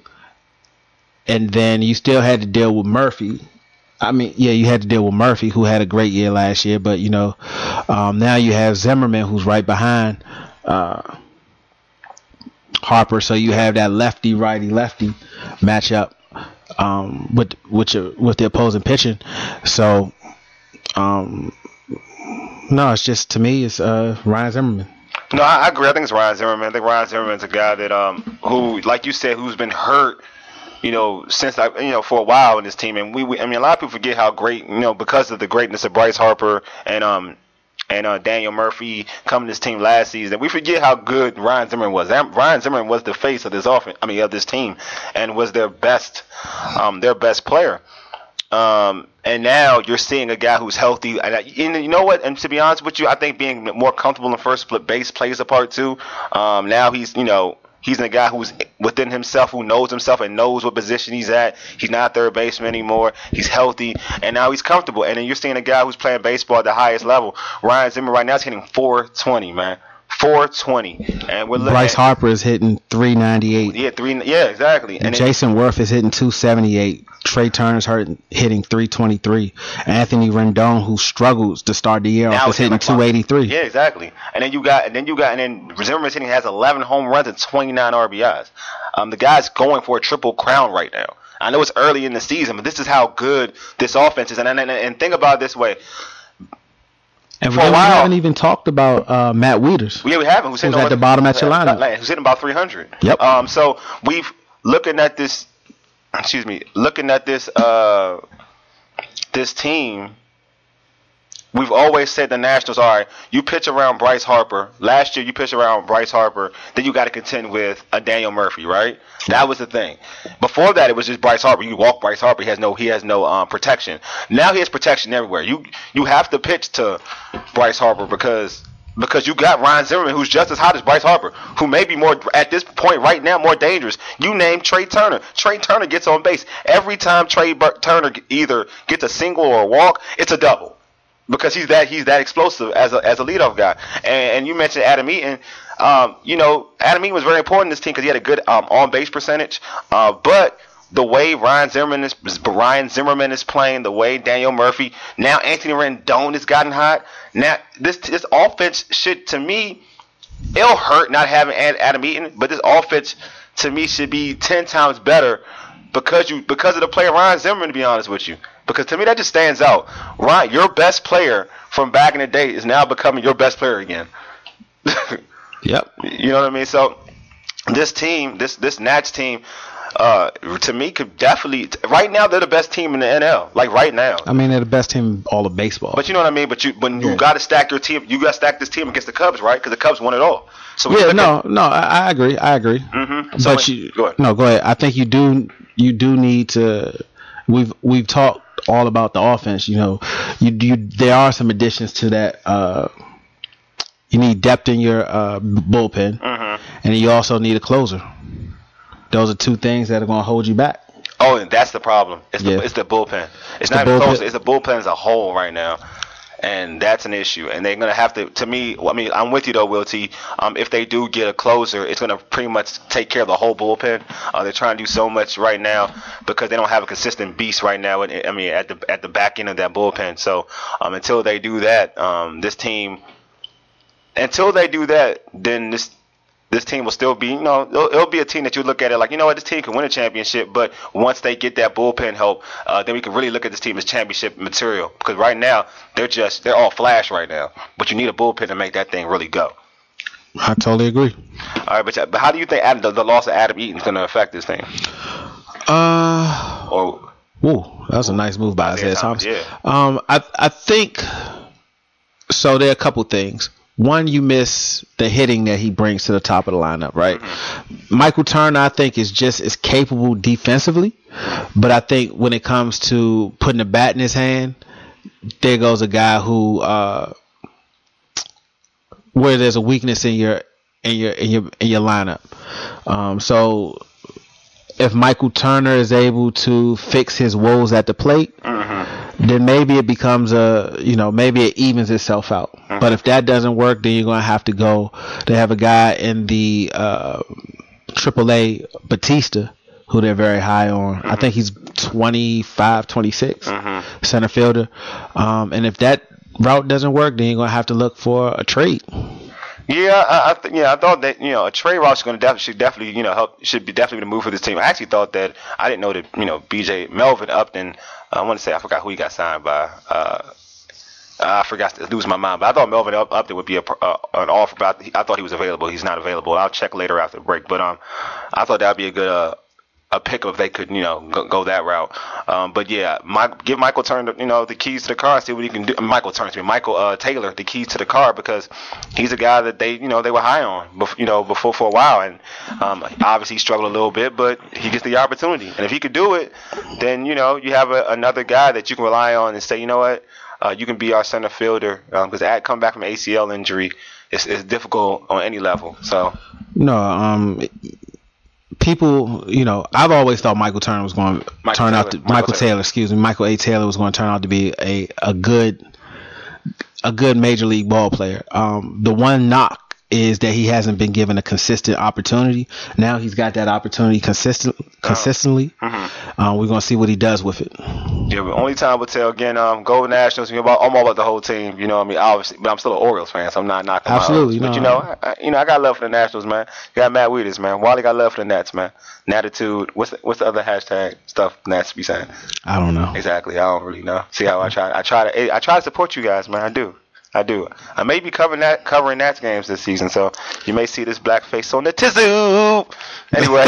And then you still had to deal with Murphy. I mean, yeah, you had to deal with Murphy, who had a great year last year, but, you know, um, now you have Zimmerman, who's right behind uh, Harper, so you have that lefty, righty, lefty matchup. Um, with with your, with the opposing pitching, so um, no, it's just, to me, it's uh Ryan Zimmerman. No, I, I agree. I think it's Ryan Zimmerman. I think Ryan Zimmerman's a guy that um who, like you said, who's been hurt, you know, since I you know for a while in this team, and we, we I mean a lot of people forget how great, you know, because of the greatness of Bryce Harper and um. and uh, Daniel Murphy coming to this team last season. We forget how good Ryan Zimmerman was. Ryan Zimmerman was the face of this offense, I mean, of this team, and was their best, um, their best player. Um, and now you're seeing a guy who's healthy. And, and you know what? And to be honest with you, I think being more comfortable in first base plays a part too. Um, now he's, you know, he's a guy who's within himself, who knows himself and knows what position he's at. He's not third baseman anymore. He's healthy, and now he's comfortable. And then you're seeing a guy who's playing baseball at the highest level. Ryan Zimmerman right now is hitting four twenty, man. four twenty. And we're looking Bryce at, Harper is hitting three ninety-eight. Yeah, three. Yeah, exactly. And, and Jason then, Worth is hitting two seventy-eight. Trey Turner's hurting, hitting three twenty-three. Anthony Rendon, who struggles to start the year off, is hitting two eighty-three. Yeah, exactly. And then you got, and then you got, and then Zimmerman's hitting has eleven home runs and twenty-nine R B Is. Um, the guy's going for a triple crown right now. I know it's early in the season, but this is how good this offense is. And and, and, and think about it this way. And for we, a while, we haven't even talked about uh, Matt Wieters. Yeah, we haven't. Who's, who's at the bottom at your lineup? Who's hitting about three hundred. Yep. Um. So we've looking at this. Excuse me. Looking at this. Uh. This team. We've always said the Nationals, all right, you pitch around Bryce Harper. Last year you pitch around Bryce Harper, then you got to contend with a Daniel Murphy, right? That was the thing. Before that, it was just Bryce Harper. You walk Bryce Harper, he has no he has no um, protection. Now he has protection everywhere. You you have to pitch to Bryce Harper because because you got Ryan Zimmerman, who's just as hot as Bryce Harper, who may be more, at this point right now, more dangerous. You name Trey Turner. Trey Turner gets on base. Every time Trey Bur- Turner either gets a single or a walk, it's a double. Because he's that he's that explosive as a as a leadoff guy, and, and you mentioned Adam Eaton. Um, you know, Adam Eaton was very important in this team because he had a good um, on base percentage. Uh, but the way Ryan Zimmerman is Ryan Zimmerman is playing, the way Daniel Murphy, now Anthony Rendon has gotten hot. Now this this offense should, to me, it'll hurt not having Adam Eaton, but this offense to me should be ten times better because you because of the player Ryan Zimmerman. To be honest with you. Because to me that just stands out. Right, your best player from back in the day is now becoming your best player again. Yep. You know what I mean? So this team, this this Nats team, uh, to me, could definitely. Right now, they're the best team in the N L. Like right now. I mean, they're the best team in all of baseball. But you know what I mean. But you, when you Yeah. got to stack your team, you got to stack this team against the Cubs, right? Because the Cubs won it all. So yeah, no, no, I, I agree. I agree. Mm-hmm. So But like- you, go ahead. no, go ahead. I think you do. You do need to. We've we've talked all about the offense. You know, you you there are some additions to that. Uh, you need depth in your uh, bullpen, Mm-hmm. and you also need a closer. Those are two things that are going to hold you back. Oh, and that's the problem. It's the Yeah. it's the bullpen. It's The not even bullpen. close. It's the bullpen as a whole right now, and that's an issue. And they're gonna have to. To me, I mean, I'm with you though, Will T. Um, if they do get a closer, it's gonna pretty much take care of the whole bullpen. Uh, they're trying to do so much right now because they don't have a consistent beast right now. And I mean, at the at the back end of that bullpen. So um, until they do that, um, this team. Until they do that, then this. This team will still be, you know, it'll, it'll be a team that you look at it like, you know what, this team can win a championship. But once they get that bullpen help, uh, then we can really look at this team as championship material. Because right now, they're just, they're all flash right now. But you need a bullpen to make that thing really go. I totally agree. All right, but, but how do you think Adam, the, the loss of Adam Eaton is going to affect this thing? Uh, Or, whoa, that was a nice move by Isaiah Isaiah Thomas. Thomas, Um, I I think so. There are a couple things. One, you miss the hitting that he brings to the top of the lineup, right? Mm-hmm. Michael Turner, I think, is just as capable defensively, but I think when it comes to putting a bat in his hand, there goes a guy who, uh, where there's a weakness in your in your in your in your lineup. Um, so if Michael Turner is able to fix his woes at the plate, mm-hmm. then maybe it becomes a, you know, maybe it evens itself out. Mm-hmm. But if that doesn't work, then you're going to have to go. They have a guy in the uh, triple A, Batista, who they're very high on. Mm-hmm. I think he's twenty-five, twenty-six, mm-hmm. center fielder. Um, and if that route doesn't work, then you're going to have to look for a trade. Yeah, I, I th- yeah, I thought that, you know, a trade route going to def- should definitely, you know, help, should be definitely the move for this team. I actually thought that, I didn't know that, you know, B J Melvin Upton, I want to say, I forgot who he got signed by. Uh, I forgot to lose my mind, but I thought Melvin Up- Upton would be a, uh, an offer, but I, I thought he was available. He's not available. I'll check later after the break, but um, I thought that would be a good uh, a pick if they could, you know, go, go that route. Um, but yeah, my, give Michael Turner, you know, the keys to the car and see what he can do. Michael Turner, excuse me, Michael uh, Taylor, the keys to the car, because he's a guy that they, you know, they were high on, bef- you know, before for a while, and um, obviously he struggled a little bit, but he gets the opportunity, and if he could do it, then you know you have a, another guy that you can rely on and say, you know what, uh, you can be our center fielder, because um, come back from an A C L injury, it's, it's difficult on any level. So no, um. People, you know, I've always thought Michael Turner was going to turn Taylor. out to Michael, Michael Taylor. Taylor, excuse me, Michael A. Taylor was going to turn out to be a, a good a good major league ball player. Um, the one knock is that he hasn't been given a consistent opportunity. Now he's got that opportunity consistent consistently. Oh. Mm-hmm. Uh, we're going to see what he does with it. Yeah, but only time will tell. Again, um, go Nationals. You know, about, I'm all about the whole team. You know what I mean? Obviously, but I'm still an Orioles fan, so I'm not knocking Absolutely, my O's. But, no. you know, I, I- you know, I got love for the Nationals, man. You got Matt Wieters, man. Wally got love for the Nats, man. Natitude. What's the, what's the other hashtag stuff Nats be saying? I don't know. Exactly. I don't really know. See how I try. I try to. I try to support you guys, man. I do. I do. I may be covering that covering Nats games this season, so you may see this black face on the tizoo. Anyway,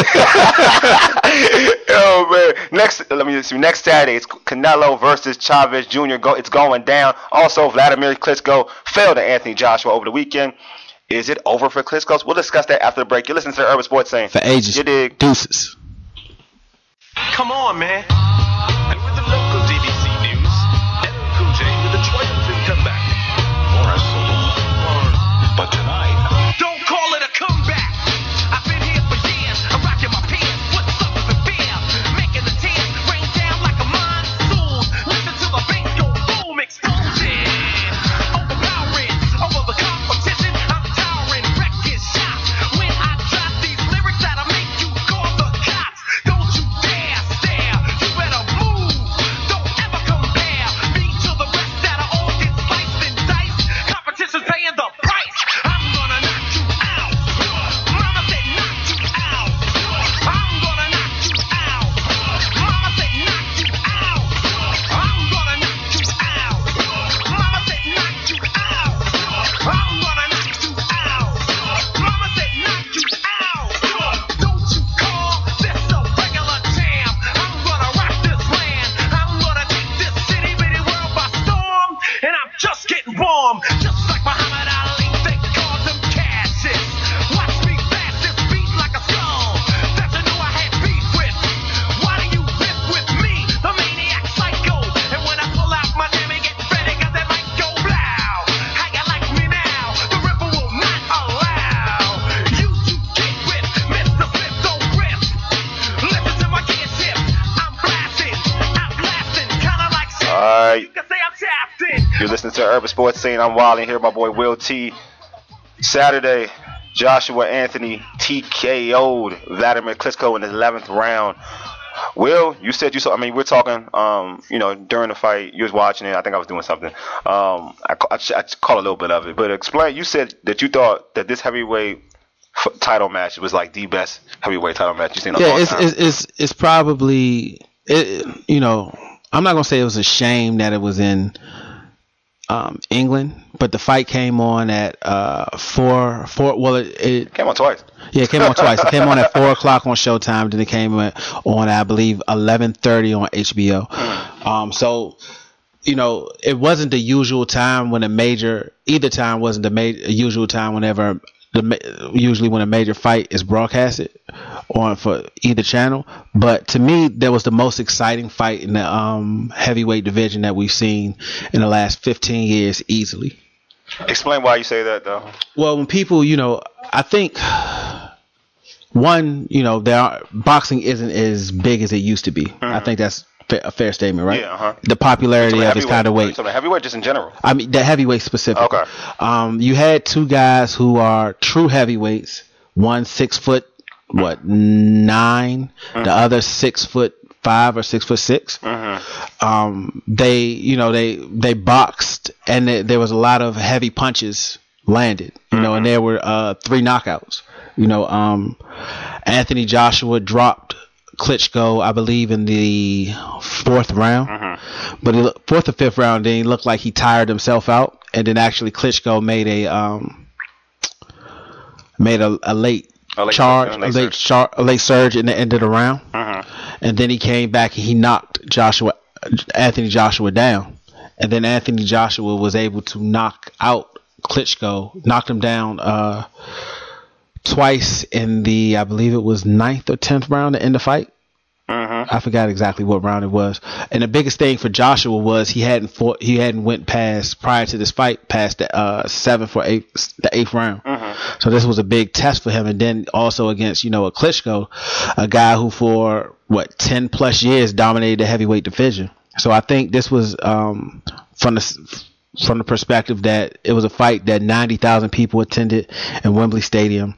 oh man. Next, let me see. Next Saturday, it's Canelo versus Chavez Junior Go. It's going down. Also, Vladimir Klitschko fell to Anthony Joshua over the weekend. Is it over for Klitschko? We'll discuss that after the break. You listen to the Urban Sports Scene. For ages. You dig? Deuces. Come on, man. And with the local D V C news, L L Cool J with a triumphant comeback. More as But tonight, don't call it a comeback. I've been here for years. I'm rocking my pants. What's up with the fear? Making the tears rain down like a monsoon. Listen to the bass go boom, explosion. Overpowering over the competition. I'm towering, wreck his shot. When I drop these lyrics that'll make you call the cops. Don't you dare stare. You better right. You're listening to Urban Sports Scene. I'm Wiley here, my boy Will T. Saturday, Joshua Anthony T K O'd Vladimir Klitschko in the eleventh round. Will, you said you saw. I mean, we're talking. Um, you know, during the fight, you was watching it. I think I was doing something. Um, I, I, I caught a little bit of it, but explain. You said that you thought that this heavyweight f- title match was like the best heavyweight title match you've seen in a yeah, long it's, time. it's it's it's probably it. You know, I'm not gonna say it was a shame that it was in um, England, but the fight came on at uh, four four. Well, it, it came on twice. Yeah, it came on twice. It came on at four o'clock on Showtime. Then it came on, I believe, eleven thirty on H B O. Mm. Um, so, you know, it wasn't the usual time when a major. Either time wasn't the ma- usual time whenever the usually when a major fight is broadcasted on for either channel. But to me, that was the most exciting fight in the um, heavyweight division that we've seen in the last fifteen years, easily. Explain why you say that, though. Well, when people, you know, I think. One, you know, there are, boxing isn't as big as it used to be. Mm-hmm. I think that's fa- a fair statement, right? Yeah, uh-huh. The popularity of this kind of weight. So the heavyweight just in general? I mean, the heavyweight specifically. Okay. Um, you had two guys who are true heavyweights. One six foot, what, nine. Mm-hmm. The other six foot five or six foot six. Mm-hmm. Um, they, you know, they they boxed, and they, there was a lot of heavy punches landed. You mm-hmm. know, and there were uh, three knockouts. You know, um, Anthony Joshua dropped Klitschko, I believe, in the fourth round. Mm-hmm. But he looked, fourth or fifth round, then he looked like he tired himself out. And then actually Klitschko made a um, made a, a late, a late charge, a late, a, late char- a late surge in the end of the round. Mm-hmm. And then he came back and he knocked Joshua, Anthony Joshua down. And then Anthony Joshua was able to knock out Klitschko, knocked him down uh, twice in the, I believe it was ninth or tenth round to end the fight. Mm-hmm. I forgot exactly what round it was. And the biggest thing for Joshua was he hadn't fought, he hadn't went past prior to this fight past the uh, seventh or eighth, the eighth round. Mm-hmm. So this was a big test for him. And then also against, you know, a Klitschko, a guy who for what ten plus years dominated the heavyweight division. So I think this was um, from the from the perspective that it was a fight that ninety thousand people attended in Wembley Stadium.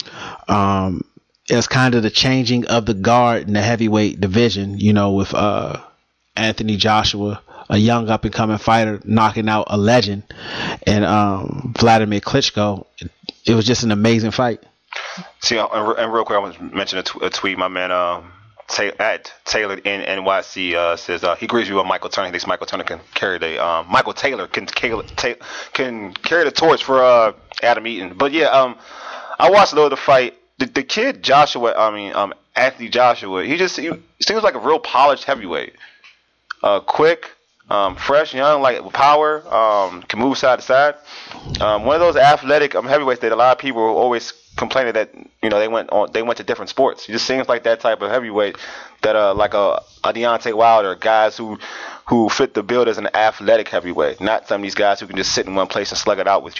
Um, it was kind of the changing of the guard in the heavyweight division, you know, with uh, Anthony Joshua, a young up and coming fighter, knocking out a legend, and um, Vladimir Klitschko. It, it was just an amazing fight. See, and, and real quick, I want to mention a, t- a tweet my man um, Tay- at Taylor in N Y C uh, says uh, he agrees with Michael Turner. He thinks Michael Turner can carry the um, Michael Taylor can can, can carry the torch for uh, Adam Eaton. But yeah, um, I watched a little of the fight. The, the kid Joshua, I mean, um, Anthony Joshua, he just he seems like a real polished heavyweight. Uh, quick, um, fresh, young, like with power, um, can move side to side. Um, one of those athletic um, heavyweights that a lot of people are always complaining that you know they went on they went to different sports. He just seems like that type of heavyweight that uh like a, a Deontay Wilder, guys who who fit the bill as an athletic heavyweight, not some of these guys who can just sit in one place and slug it out with you.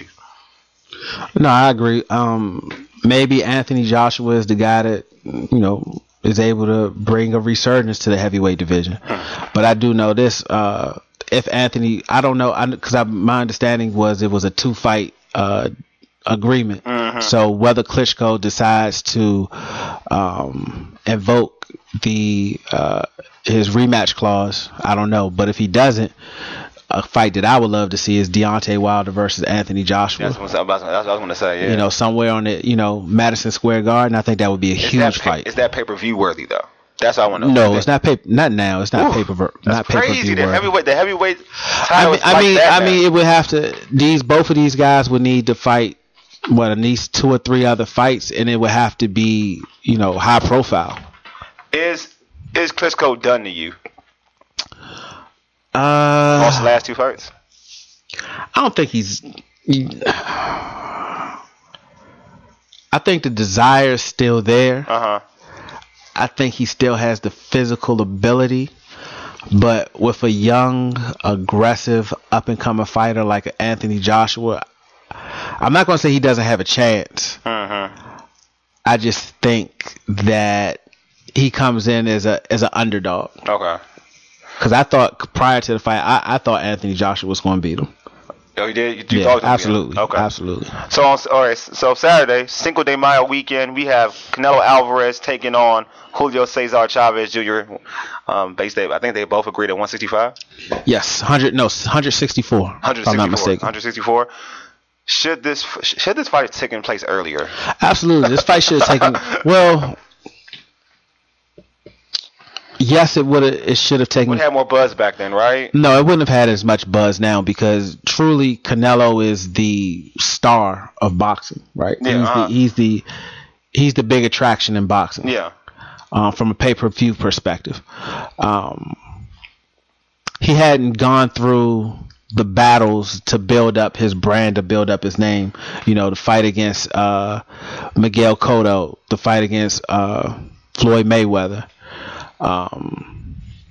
No, I agree. Um, maybe Anthony Joshua is the guy that, you know, is able to bring a resurgence to the heavyweight division. Hmm. But I do know this. Uh, if Anthony, I don't know, because my understanding was it was a two-fight uh, agreement. Mm-hmm. So whether Klitschko decides to um, invoke the uh, his rematch clause, I don't know. But if he doesn't, a fight that I would love to see is Deontay Wilder versus Anthony Joshua. That's what I was, that's what I was going to say. Yeah. You know, somewhere on the, you know, Madison Square Garden. I think that would be a is huge pay, fight. Is that pay per view worthy though? That's what I want to know. No, it's not pay. Not now. It's not pay per. Not pay per view. Crazy. The heavyweight. The heavyweight. I mean, I mean, I mean, it would have to. These both of these guys would need to fight. What, at least two or three other fights, and it would have to be, you know, high profile. Is is Klitschko done to you? Uh, Lost the last two fights. I don't think he's. He, I think the desire is still there. Uh huh. I think he still has the physical ability, but with a young, aggressive, up and coming fighter like Anthony Joshua, I'm not going to say he doesn't have a chance. Uh huh. I just think that he comes in as a as an underdog. Okay. Because I thought prior to the fight, I, I thought Anthony Joshua was going to beat him. Oh, you did? You, you yeah, thought absolutely. Okay. Absolutely. So, on, all right. So Saturday, Cinco de Mayo weekend, we have Canelo Alvarez taking on Julio Cesar Chavez Junior Um, base day, I think they both agreed at one sixty-five. Yes, one hundred. No, one sixty-four. one sixty-four. If I'm not mistaken. one sixty-four. Should this should this fight have taken place earlier? Absolutely. This fight should have taken. Well, yes, it would have. It should have taken. Would have more buzz back then, right? No, it wouldn't have had as much buzz now because truly Canelo is the star of boxing, right? Yeah, he's, uh-huh. the, he's the he's the big attraction in boxing. Yeah. Um, from a pay-per-view perspective, um, he hadn't gone through the battles to build up his brand, to build up his name. You know, the fight against uh, Miguel Cotto, the fight against uh, Floyd Mayweather. Um,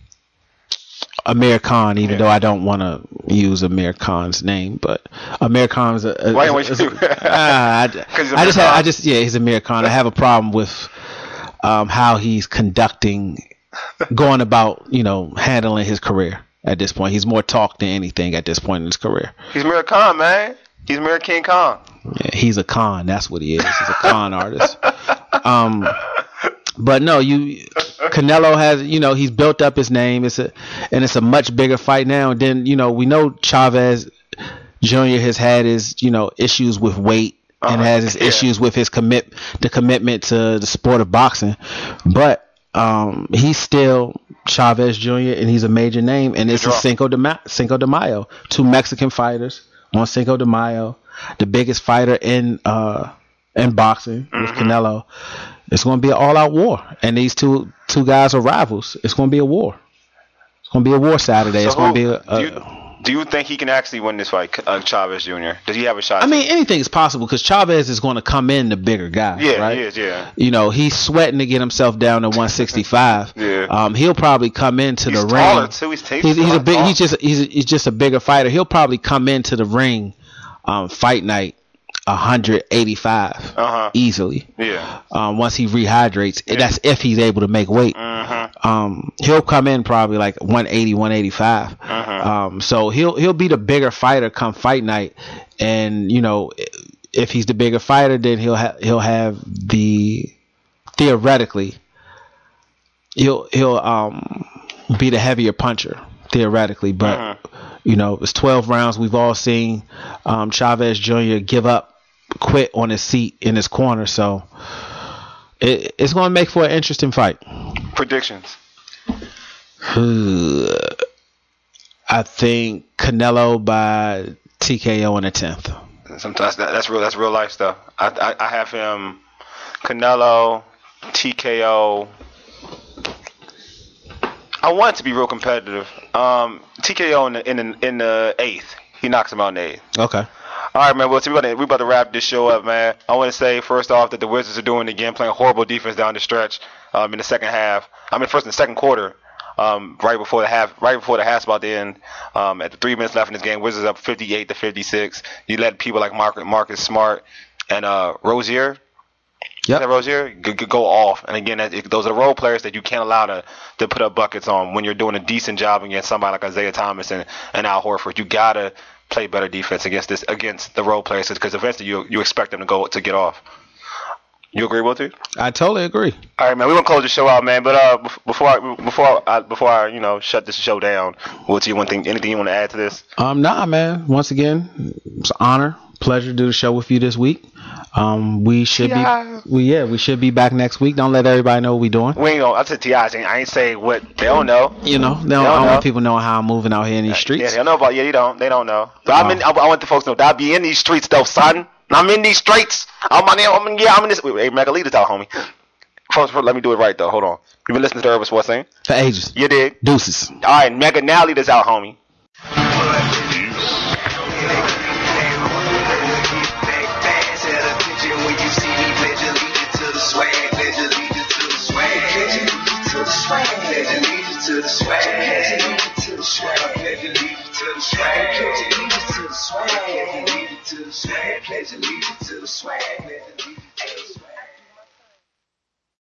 Amir Khan, even yeah. though I don't want to use Amir Khan's name, but Amir Khan's a, a, Why is, is, is, uh, I, I just have, I just yeah, he's Amir Khan. I have a problem with um, how he's conducting, going about, you know, handling his career at this point. He's more talk than anything at this point in his career. He's Amir Khan, man. He's Amir King Khan. Yeah, he's a con. That's what he is. He's a con artist. Um, but no, you. Canelo has, you know, he's built up his name. It's a, and it's a much bigger fight now. And then, you know, we know Chavez Junior has had his, you know, issues with weight uh-huh. and has his yeah. issues with his commit, the commitment to the sport of boxing. But um, he's still Chavez Junior and he's a major name. And it's a Cinco de Mayo, Cinco de Mayo, two Mexican fighters on Cinco de Mayo, the biggest fighter in uh, in boxing mm-hmm. with Canelo. It's going to be an all-out war, and these two two guys are rivals. It's going to be a war. It's going to be a war Saturday. So it's going to be a. a do, you, do you think he can actually win this fight, uh, Chavez Junior? Does he have a shot? I mean, anything is possible because Chavez is going to come in the bigger guy. Yeah, right? he is. Yeah. You know, he's sweating to get himself down to one sixty-five. yeah. Um, he'll probably come into he's the taller ring. Too. He's, he's, he's, he's a big. tall. He's just. He's, he's just a bigger fighter. He'll probably come into the ring, um, fight night. one eighty-five uh-huh. easily. Yeah. Um, once he rehydrates, yeah. that's if he's able to make weight. Uh-huh. Um, he'll come in probably like one eighty, one eighty-five. Uh-huh. Um, so he'll he'll be the bigger fighter come fight night, and you know, if he's the bigger fighter, then he'll have he'll have the theoretically he'll he'll um be the heavier puncher theoretically, but. Uh-huh. You know, it's twelve rounds. We've all seen um, Chavez Junior give up, quit on his seat in his corner. So it, it's going to make for an interesting fight. Predictions. I think Canelo by T K O in the tenth. Sometimes that, that's real. That's real life stuff. I, I I have him Canelo T K O. I want it to be real competitive. Um, T K O in the, in the in the eighth. He knocks him out in the eighth. Okay. All right, man. Well, we about to, we about to wrap this show up, man. I want to say first off that the Wizards are doing it again, playing horrible defense down the stretch. Um, in the second half. I mean, first in the second quarter. Um, right before the half, right before the half's about to end. Um, at the three minutes left in this game, Wizards up fifty-eight to fifty-six. You let people like Marcus, Marcus Smart and uh, Rozier. Yep. That Rozier could go off, and again, that, it, those are the role players that you can't allow to, to put up buckets on when you're doing a decent job against somebody like Isaiah Thomas and, and Al Horford. You gotta play better defense against this against the role players because eventually you you expect them to go to get off. You agree with it? I totally agree. All right, man. We want to close the show out, man. But uh, before I, before I, before I, you know, shut this show down, what's you one thing? Anything you want to add to this? Um, nah, man. Once again, it's an honor, pleasure to do the show with you this week. Um, we should yeah. be, we yeah, we should be back next week. Don't let everybody know what we doing. We ain't gonna. I said T I. I ain't say what they don't know. You know, they don't, they don't I don't know. want people knowing how I'm moving out here in these streets. Yeah, they don't know about. Yeah, they don't. They don't know. But um, I'm in, I, I want the folks to know that I be in these streets though, son. I'm in these streets. I'm on. I'm in, yeah, I'm in this. Wait, hey, Mega, lead us out, homie. First, first, let me do it right though. Hold on. You been listening to Urban Sports Scene? For ages. You did. Deuces. All right, Mega, now lead us out, homie. To the swag, to the swag, pledge allegiance to the swag, pledge allegiance to the swag, pledge allegiance to the swag, pledge allegiance to the swag, pledge allegiance to the swag.